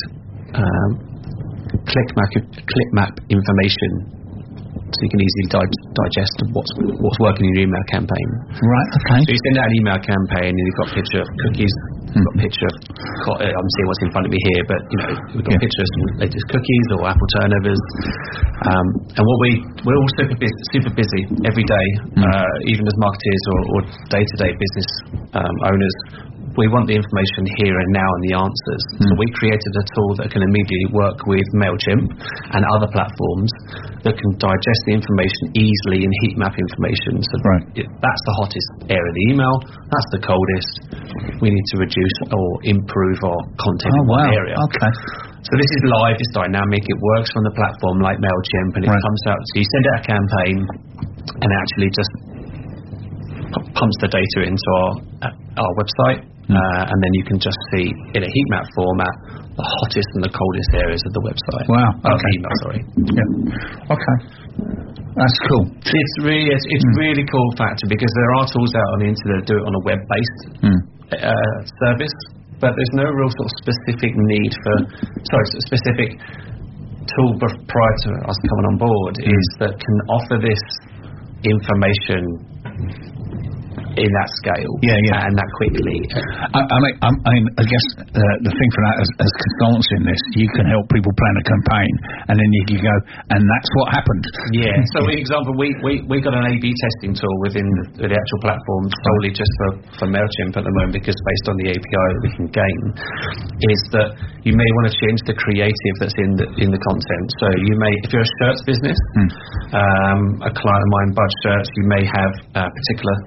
I: click map information, so you can easily digest what's working in your email campaign.
B: Right. Okay.
I: So you send out an email campaign, and you've got a picture of cookies. You've got a picture of, I'm seeing what's in front of me here, but we've got pictures of latest cookies or apple turnovers. And what we're all super busy every day, even as marketers or day-to-day business owners. We want the information here and now and the answers. So we created a tool that can immediately work with MailChimp and other platforms that can digest the information easily in heat map information. So that's the hottest area of the email. That's the coldest. We need to reduce or improve our content in one area.
B: Okay.
I: So this is live, it's dynamic, it works on the platform like MailChimp, and it comes out. So you send out a campaign, and it actually just pumps the data into our website. And then you can just see in a heat map format the hottest and the coldest areas of the website.
B: Wow. Okay.
I: Email, sorry.
B: Yeah. Okay. That's cool.
I: It's really cool factor, because there are tools out on the internet that do it on a web-based service, but there's no real sort of specific need specific tool prior to us coming on board is that can offer this information in that scale, and that quickly.
B: I guess the thing for that as consultants in this, you can help people plan a campaign, and then you can go, and that's what happened.
I: Yeah. So, for example, we got an A/B testing tool within the actual platform solely just for MailChimp at the moment, because based on the API that we can gain, is that you may want to change the creative that's in the content. So you may, if you're a shirts business, a client of mine, Bud Shirts, you may have a particular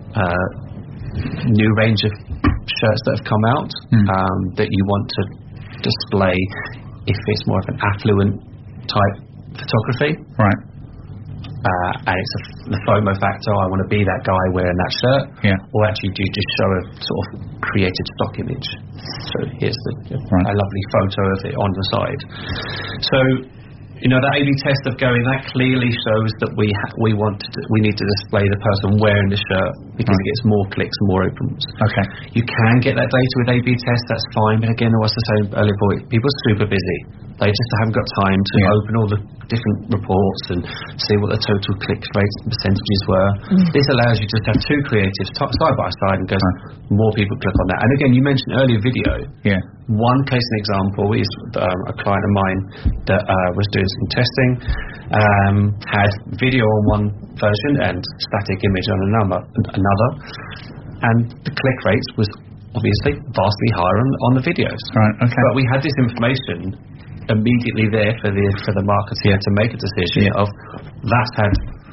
I: new range of shirts that have come out that you want to display if it's more of an affluent type photography.
B: Right.
I: And it's the FOMO factor, I want to be that guy wearing that shirt. Or actually do you just show a sort of created stock image? So here's a lovely photo of it on the side. So, that A/B test of going, that clearly shows that we need to display the person wearing the shirt, because it gets more clicks and more opens.
B: Okay.
I: You can get that data with A/B tests, that's fine, but again, I was saying earlier, people are super busy. They just haven't got time to open all the different reports and see what the total click rate percentages were. This allows you just to have two creatives side by side and goes, more people click on that. And again, you mentioned earlier video. One case and example is a client of mine that was doing some testing, had video on one version and static image on another, and the click rates was obviously vastly higher on the videos.
B: Right. Okay.
I: But we had this information immediately there for the marketer to make a decision of that had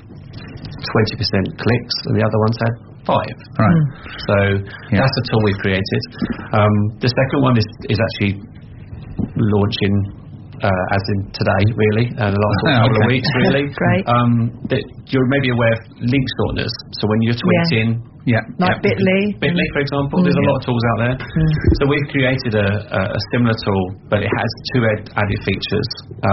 I: 20% clicks and the other ones had 5.
B: Right.
I: So that's the tool we've created. The second one is actually launching as in today, really, and the last couple of weeks, really.
A: Great.
I: You're maybe aware of link shorteners. So when you're tweeting,
A: like Bitly,
I: for example, there's a lot of tools out there. So we've created a similar tool, but it has 2 added features.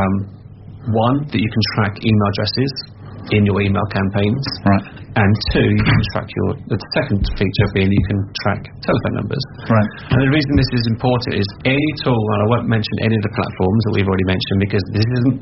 I: One, that you can track email addresses in your email campaigns.
B: Right.
I: And 2, you can track the second feature being you can track telephone numbers.
B: Right.
I: And the reason this is important is any tool, and I won't mention any of the platforms that we've already mentioned, because this isn't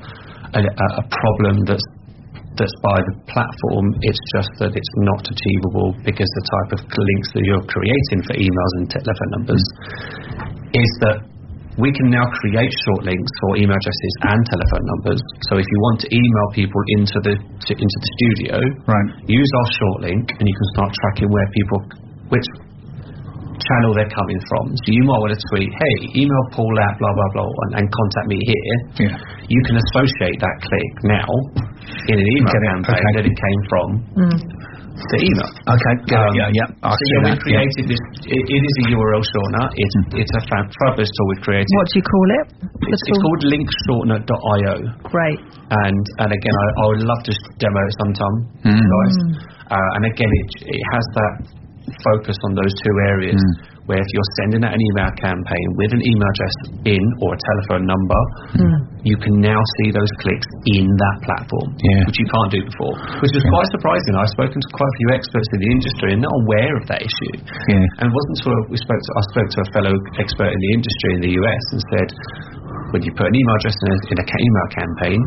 I: a problem that's by the platform, it's just that it's not achievable because the type of links that you're creating for emails and telephone numbers is that we can now create short links for email addresses and telephone numbers. So if you want to email people into the studio, use our short link, and you can start tracking which channel they're coming from. So you might want to tweet, hey, email Paul at blah blah blah and contact me here. You can associate that click now in an email campaign that it came from the email.
B: Okay, good.
I: So we've created this. It is a URL shortener. It's a fabulous tool we've created.
A: What do you call it?
I: It's called linkshortener.io.
A: Great.
I: And again, I would love to demo it sometime, guys. And again, it has that focus on those 2 areas where if you're sending out an email campaign with an email address in or a telephone number, you can now see those clicks in that platform, which you can't do before, which is quite surprising. I've spoken to quite a few experts in the industry and not aware of that issue. And it wasn't until I spoke to a fellow expert in the industry in the US and said, when you put an email address in an email campaign,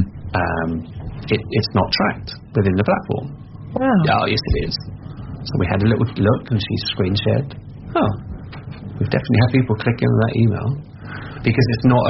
I: it's not tracked within the platform.
A: Wow.
I: Yes, it is. So we had a little look, and she screen shared. We've definitely had people clicking on that email because it's not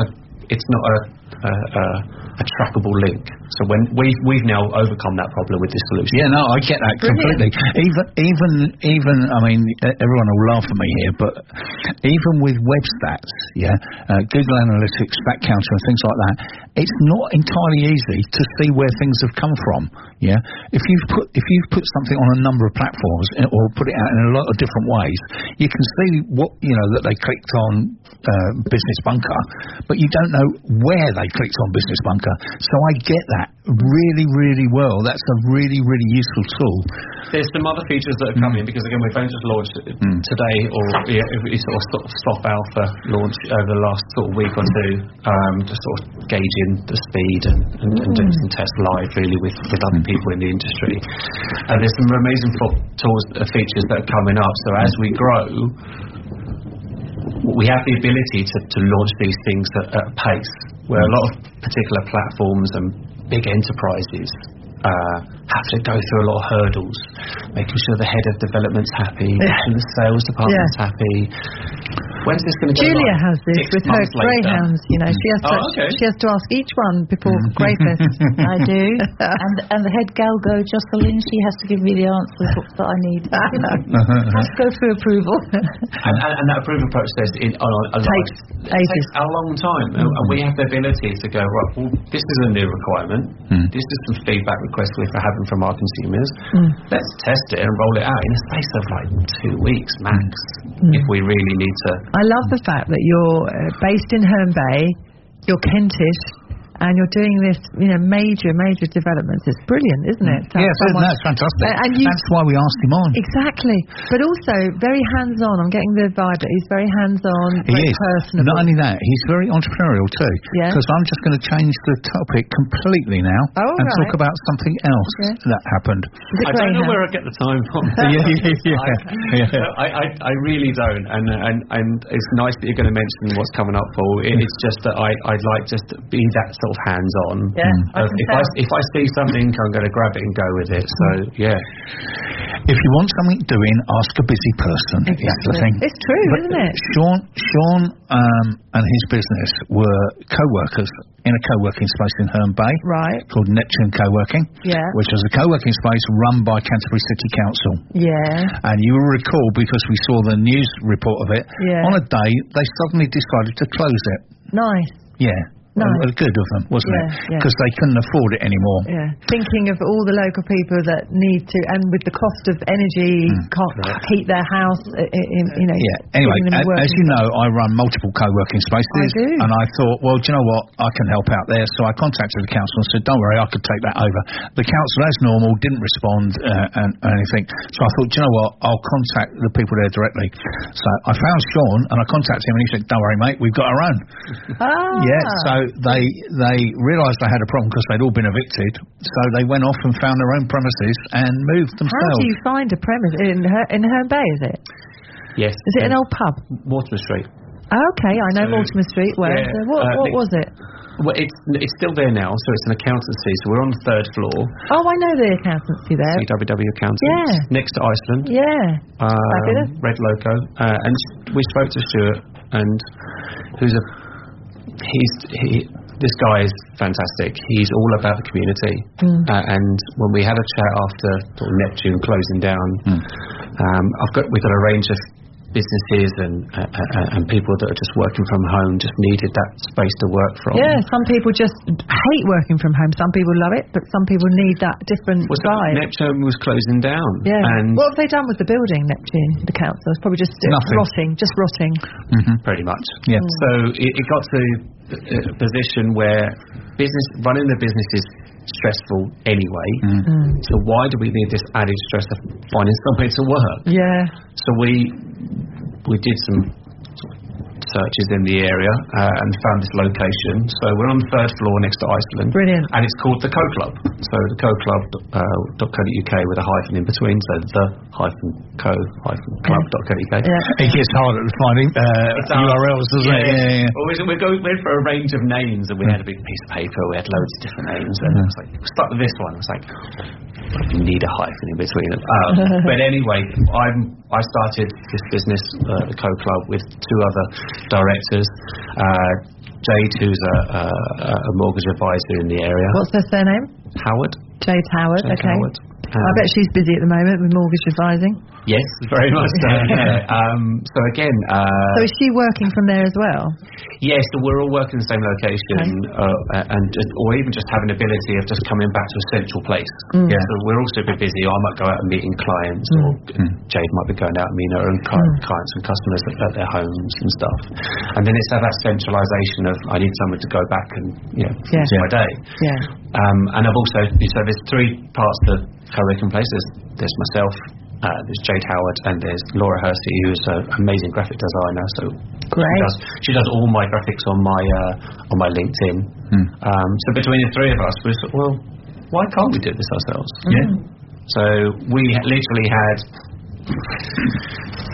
I: a trackable link. So when we've now overcome that problem with this solution.
B: Yeah, no, I get that completely. Even I mean, everyone will laugh at me here, but even with web stats, Google Analytics, Stat Counter, and things like that, it's not entirely easy to see where things have come from. If you've put something on a number of platforms or put it out in a lot of different ways, you can see what that they clicked on Business Bunker, but you don't know where they clicked on Business Bunker. So I get that really, really well. That's a really, really useful tool.
I: There's some other features that are coming because again we've only just launched it today, or sort of soft alpha launch over the last sort of week or 2, just sort of gauging the speed and doing some tests live really with other people in the industry. And there's some amazing tools, features that are coming up. So as we grow, we have the ability to launch these things at a pace where a lot of particular platforms and big enterprises have to go through a lot of hurdles, making sure the head of development's happy, making the sales department's happy. When's this going to go
A: Julia
I: live?
A: has this
I: 6
A: with her
I: months later.
A: greyhounds. You know, she has to ask each one before Greyfest.
C: I do. And the head galgo, Jocelyn, she has to give me the answers that I need. Has to go through approval.
I: And that approval process takes a long time. And we have the ability to go, right, well, this is a new requirement. This is some feedback requests we're having from our consumers. Let's test it and roll it out in a space of like 2 weeks max, if we really need to.
A: I love the fact that you're based in Herne Bay, you're Kentish, and you're doing this, major developments. It's brilliant, isn't it?
B: Yes, that's fantastic. And that's why we asked him on.
A: Exactly. But also very hands-on. I'm getting the vibe that he's very hands-on, very personable.
B: Not only that, he's very entrepreneurial too. Yeah. Because I'm just going to change the topic completely now and talk about something else that happened.
I: I don't know where I get the time from. I really don't. And it's nice that you're going to mention what's coming up, Paul. It's just that I'd like just to be that sort of hands-on. If I see something, I'm going to grab it and go with it. So
B: if you want something doing, ask a busy person.
A: Exactly. It's true, isn't it?
B: Sean and his business were co-workers in a co-working space in Herne Bay, called Neptune Co-working, which is a co-working space run by Canterbury City Council. And you will recall, because we saw the news report of it, on a day they suddenly decided to close it.
A: Nice.
B: Good of them, wasn't it? Because they couldn't afford it anymore.
A: Thinking of all the local people that need to, and with the cost of energy, can't heat their house.
B: Anyway, as you know, I run multiple co-working spaces, and I thought, well, do you know what? I can help out there. So I contacted the council and said, don't worry, I could take that over. The council, as normal, didn't respond and anything. So I thought, do you know what? I'll contact the people there directly. So I found Sean and I contacted him, and he said, don't worry, mate, we've got our own. So they realised they had a problem because they'd all been evicted, so they went off and found their own premises and moved themselves.
A: How do you find a premise in Herne Bay, is it?
I: Yes.
A: Is it an old pub?
I: Mortimer Street.
A: Okay, I know Mortimer Street. Where? What was it?
I: Well, it's still there now, so it's an accountancy, so we're on the 3rd floor.
A: Oh, I know the accountancy there.
I: CWW Accountants. Next to Iceland.
A: Fabulous.
I: Red logo. And we spoke to Stuart, and this guy is fantastic. He's all about the community. And when we had a chat after Neptune closing down, we've got a range of businesses and people that are just working from home, just needed that space to work from.
A: Some people just hate working from home. Some people love it, but some people need that different vibe.
I: Neptune was closing down. And
A: what have they done with the building, Neptune, the council? It's probably just rotting.
I: Pretty much. So it got to a position where running the business is stressful anyway. So why do we need this added stress of finding somewhere to work? So we did some searches in the area and found this location. So we're on the 3rd floor next to Iceland.
A: Brilliant.
I: And it's called the Co Club. So the Co Club .co.uk with a hyphen in between. So the -co-club.co.uk.
B: It gets harder to find URLs, doesn't it?
I: Well, we went for a range of names, and we had a big piece of paper. We had loads of different names, and I was like, we'll start with this one. I was like, you need a hyphen in between them. But anyway, I started this business, the Co Club, with 2 other directors. Jade, who's a mortgage advisor in the area.
A: What's her surname?
I: Howard.
A: Jade Howard.
I: Jade Howard.
A: I bet she's busy at the moment with mortgage advising.
I: Yes, very much so. So again...
A: so is she working from there as well?
I: Yes, so we're all working in the same location, or even just having the ability of just coming back to a central place. So we're all super busy. I might go out and meeting clients, or Jade might be going out and meeting her own clients and customers at their homes and stuff. And then it's that centralisation of, I need someone to go back and finish my day. And I've also, so there's 3 parts to co-working places. There's myself, there's Jade Howard, and there's Laura Hersey, who's an amazing graphic designer. So she does all my graphics on my LinkedIn. So between the 3 of us, we thought, well, why can't we do this ourselves? So we literally had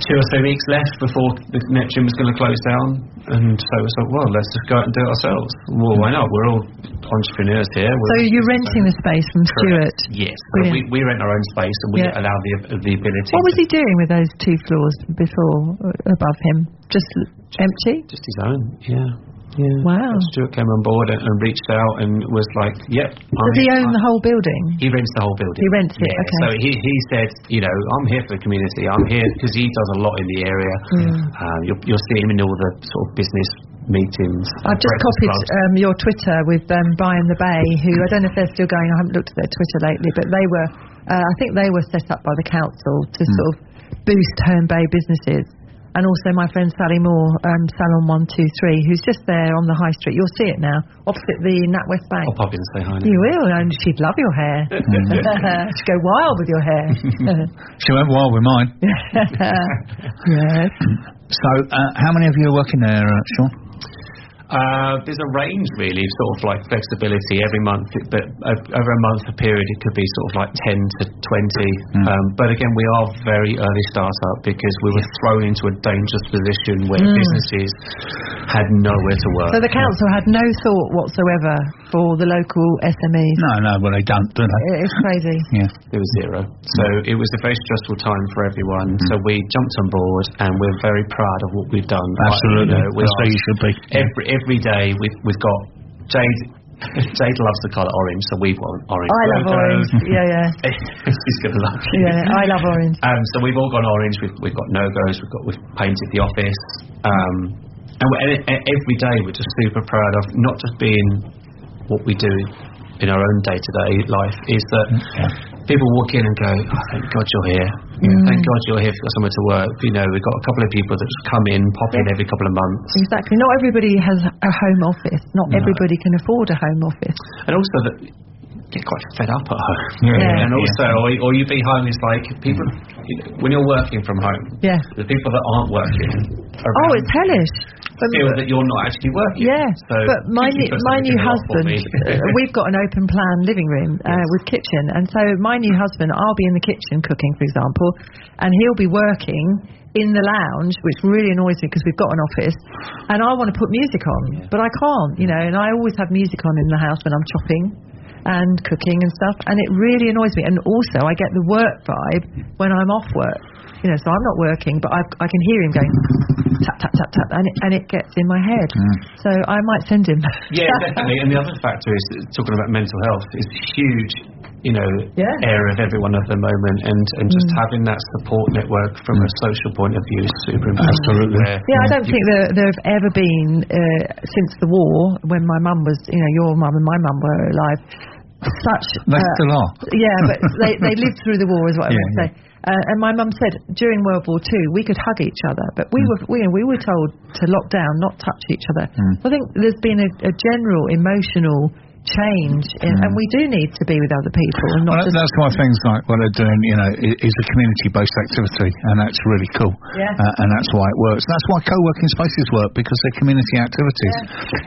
I: 2 or 3 weeks left before the Neptune was going to close down, and so it was like, well, let's just go out and do it ourselves. Well, why not? We're all entrepreneurs here.
A: So you're renting the space from Stuart?
I: Yes, so we rent our own space, and we allow the ability.
A: What was he doing with those 2 floors before, above him? Just empty?
I: Just his own, Yeah.
A: Wow.
I: Stuart came on board and reached out and was like, yep.
A: Does he own the whole building?
I: He rents the whole building.
A: He rents it, okay.
I: So he said, I'm here for the community. I'm here because he does a lot in the area. You'll see him in all the sort of business meetings.
A: I've just copied your Twitter with Buy in the Bay, who, I don't know if they're still going, I haven't looked at their Twitter lately, but they were, I think they were set up by the council to sort of boost Herne Bay businesses. And also my friend Sally Moore, Salon 123, who's just there on the high street. You'll see it now, opposite the NatWest Bank.
I: I'll pop in and say hi now.
A: You will, and she'd love your hair. She'd go wild with your hair.
B: She went wild with mine.
A: Yes.
B: So, how many of you are working there, Sean?
I: There's a range really, sort of like flexibility every month, but over a month period it could be sort of like 10 to 20. But again, we are very early startup because we were thrown into a dangerous position where businesses had nowhere to work.
A: So the council had no thought whatsoever for the local SMEs?
B: No, well they don't, do they?
A: It's crazy.
B: Yeah.
I: There was zero. So it was a very stressful time for everyone. So we jumped on board and we're very proud of what we've done.
B: Absolutely. That's where you should be.
I: Every day we've got Jade. Jade loves the colour orange, so we've got orange.
A: I love orange. Yeah.
I: She's gonna love it.
A: Yeah, I love orange.
I: So we've all gone orange. We've got logos. We've painted the office. And every day we're just super proud of not just being what we do in our own day-to-day life, is that people walk in and go, oh, thank God you're here. Thank God you're here, you've got somewhere to work. We've got a couple of people that just come in, pop in every couple of months.
A: Exactly. Not everybody has a home office. Not everybody can afford a home office.
I: And also that get quite fed up at home. And also, or you be home, it's like people, when you're working from home, the people that aren't working around,
A: it's hellish.
I: Feel that you're not actually working.
A: Yeah,
I: so
A: but my new husband, we've got an open plan living room with kitchen, and so my new husband, I'll be in the kitchen cooking, for example, and he'll be working in the lounge, which really annoys me because we've got an office, and I want to put music on, but I can't, and I always have music on in the house when I'm chopping and cooking and stuff, and it really annoys me. And also I get the work vibe when I'm off work, so I'm not working, but I can hear him going tap tap tap tap, and it gets in my head. So I might send him.
I: Yeah, definitely. And the other factor is talking about mental health is huge, area of everyone at the moment, and just having that support network from a social point of view is super important.
B: Absolutely.
A: I don't think there have ever been since the war, when my mum was, your mum and my mum were alive.
B: They still are.
A: Yeah, but they lived through the war, is what I would say. And my mum said during World War II we could hug each other, but we were told to lock down, not touch each other. I think there's been a general emotional change, and we do need to be with other people. And not
B: that's why things like what they're doing, is a community-based activity, and that's really cool. And that's why it works. That's why co-working spaces work, because they're community activities.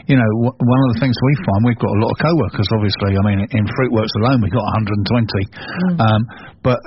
B: One of the things we find, we've got a lot of co-workers, obviously. I mean, in Fruitworks alone, we've got 120. But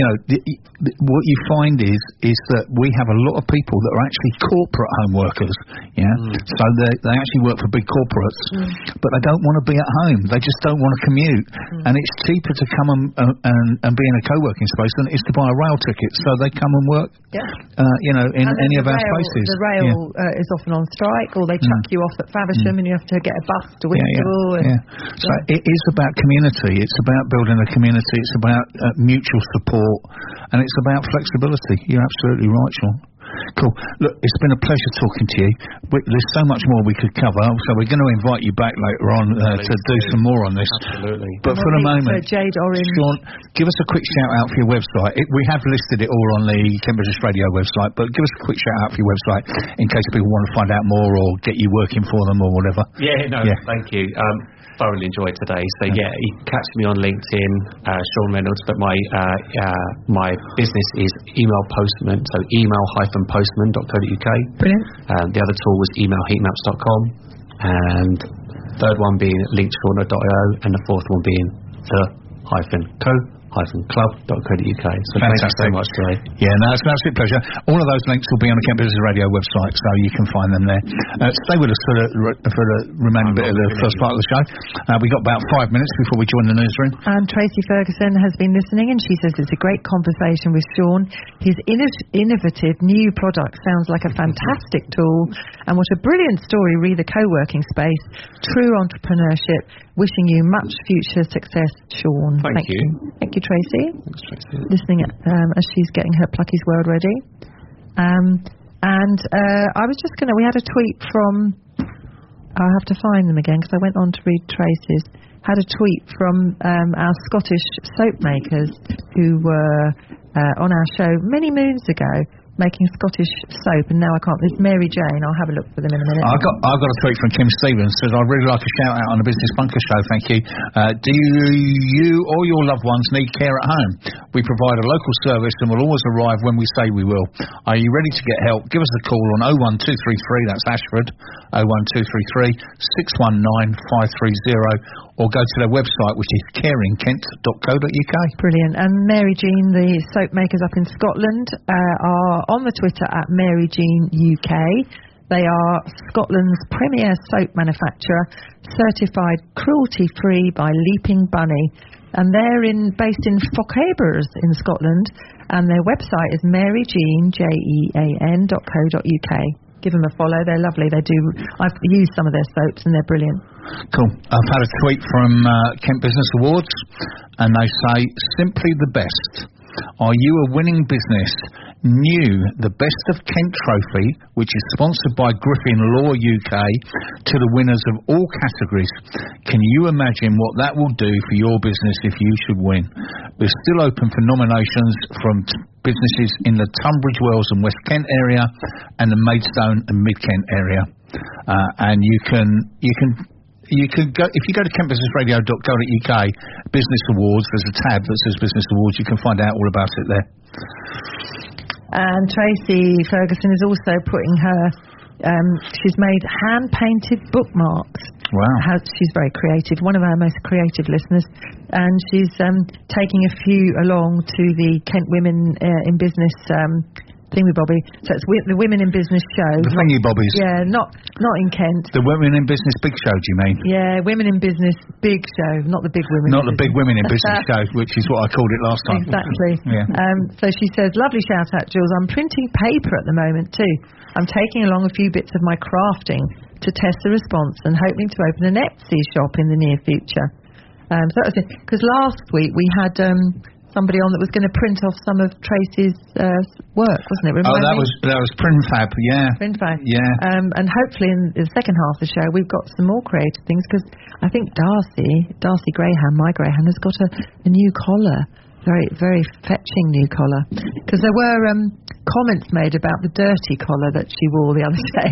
B: what you find is that we have a lot of people that are actually corporate home workers, so they actually work for big corporates, but they don't want to be at home. They just don't want to commute, and it's cheaper to come and be in a co-working space than it is to buy a rail ticket. So they come and work, in any of our spaces.
A: The rail is often on strike, or they chuck you off at Faversham, and you have to get a bus to Whitstable.
B: So it is about community. It's about building a community. It's about mutual support. And it's about flexibility. You're absolutely right, Sean. Cool. Look, it's been a pleasure talking to you. There's so much more we could cover, so we're going to invite you back later on to do some more on this.
I: Absolutely.
B: But for the moment,
A: Jade Orange.
B: Sean, give us a quick shout out for your website. We have listed it all on the Kent British Radio website, but give us a quick shout out for your website in case people want to find out more or get you working for them or whatever.
I: Thank you. Thoroughly enjoyed today. So you can catch me on LinkedIn, Sean Reynolds, but my business is Email Postman, so email-postman.co.uk.
A: Brilliant.
I: The other tool was emailheatmaps.com, and third one being linkscorner.io, and the fourth one being the-co.uk. kent-club.co.uk. So thank you so much, Jay.
B: Yeah, no, it's an absolute pleasure. All of those links will be on the Kent Business Radio website, so you can find them there. Stay with us for the remaining bit of the first part of the show. We've got about 5 minutes before we join the newsroom.
A: And Tracy Ferguson has been listening, and she says it's a great conversation with Sean. His innovative new product sounds like a fantastic tool, and what a brilliant story re the co-working space. True entrepreneurship. Wishing you much future success, Sean.
I: Thank you.
A: Thank you, Tracy.
I: Thanks, Tracy.
A: Listening as she's getting her Plucky's World ready. I was just we had a tweet from, I'll have to find them again because I went on to read Tracy's. Had a tweet from our Scottish soap makers who were on our show many moons ago, making Scottish soap, and now I can't. It's Mary Jane. I'll have a look for them in a minute.
B: I got a tweet from Kim Stevens. Says, I'd really like a shout out on the Business Bunker show. Thank you. Do you or your loved ones need care at home? We provide a local service and will always arrive when we say we will. Are you ready to get help? Give us a call on 01233. That's Ashford. 01233 619 530. Or go to their website, which is caringkent.co.uk.
A: Brilliant. And Mary Jean, the soap makers up in Scotland, are on the Twitter at Mary Jean UK. They are Scotland's premier soap manufacturer, certified cruelty-free by Leaping Bunny. And they're based in Fochabers in Scotland. And their website is maryjean.co.uk. Give them a follow. They're lovely. I've used some of their soaps and they're brilliant.
B: Cool. I've had a tweet from Kent Business Awards, and they say, simply the best. Are you a winning business? New the Best of Kent trophy, which is sponsored by Griffin Law UK, to the winners of all categories. Can you imagine what that will do for your business if you should win? We're still open for nominations from businesses in the Tunbridge Wells and West Kent area and the Maidstone and Mid Kent area. And you can go, if you go to kentbusinessradio.co.uk, Business Awards, there's a tab that says Business Awards. You can find out all about it there.
A: And Tracy Ferguson is also putting her, she's made hand-painted bookmarks.
B: Wow.
A: She's very creative, one of our most creative listeners. And she's taking a few along to the Kent Women in Business Thingy-bobby. So it's the Women in Business show.
B: The Thingy-bobbies.
A: Yeah, not in Kent.
B: The Women in Business Big Show, do you mean?
A: Yeah, Women in Business Big Show, not the Big Women.
B: Not the Big Women in Business show, which is what I called it last time.
A: Exactly.
B: Yeah.
A: So she says, lovely shout out, Jules. I'm printing paper at the moment too. I'm taking along a few bits of my crafting to test the response and hoping to open an Etsy shop in the near future. So that was it. Because last week we had somebody on that was going to print off some of Tracy's work, wasn't it?
B: That was PrintFab, yeah.
A: PrintFab.
B: Yeah.
A: And hopefully in the second half of the show we've got some more creative things, because I think Darcy Graham, my Graham, has got a new collar. Very, very fetching new collar. Because there were comments made about the dirty collar that she wore the other day.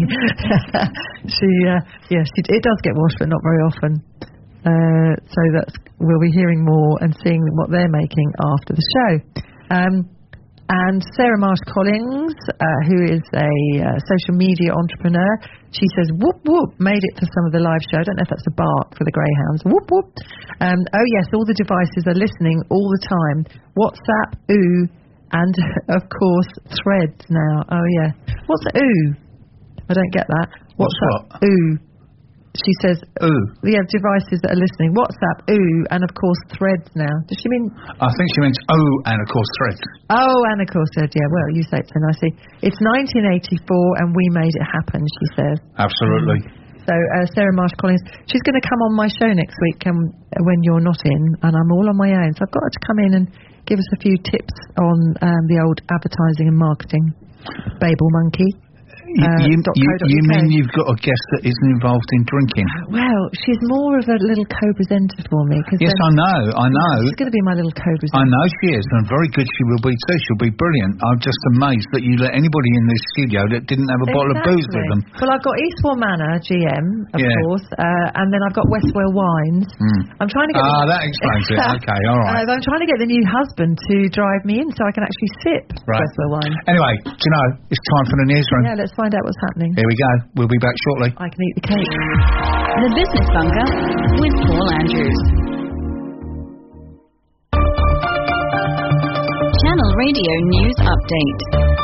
A: It does get washed, but not very often. So we'll be hearing more and seeing what they're making after the show. And Sarah Marsh Collins, who is a social media entrepreneur, she says, whoop, whoop, made it for some of the live show. I don't know if that's a bark for the greyhounds. Whoop, whoop. Oh, yes, all the devices are listening all the time. WhatsApp, ooh, and, of course, Threads now. Oh, yeah. What's ooh? I don't get that.
B: WhatsApp,
A: ooh. She says,
B: ooh.
A: We have devices that are listening. WhatsApp, ooh, and of course Threads now. Does she mean?
B: I think she means oh, and of course Threads.
A: Oh, and of course Threads, yeah. Well, you say it so nicely. It's 1984 and we made it happen, she says.
B: Absolutely.
A: So Sarah Marsh Collins, she's going to come on my show next week when you're not in, and I'm all on my own. So I've got her to come in and give us a few tips on the old advertising and marketing. Babel Monkey.
B: You mean you've got a guest that isn't involved in drinking?
A: Well, she's more of a little co-presenter for me.
B: Yes, I know.
A: She's going to be my little co-presenter.
B: I know she is, and very good she will be too. She'll be brilliant. I'm just amazed that you let anybody in this studio that didn't have a bottle of booze with them.
A: Well, I've got Eastwell Manor, GM, of course, and then I've got Westwell Wines. I'm trying to get...
B: that explains it. Okay, all right.
A: I'm trying to get the new husband to drive me in so I can actually sip Westwell Wines.
B: Anyway, do you know, it's time for the newsroom.
A: Yeah, let's find out what's happening.
B: Here we go. We'll be back shortly.
A: I can eat the cake.
G: The Business Bunker with Paul Andrews.
J: Radio News Update.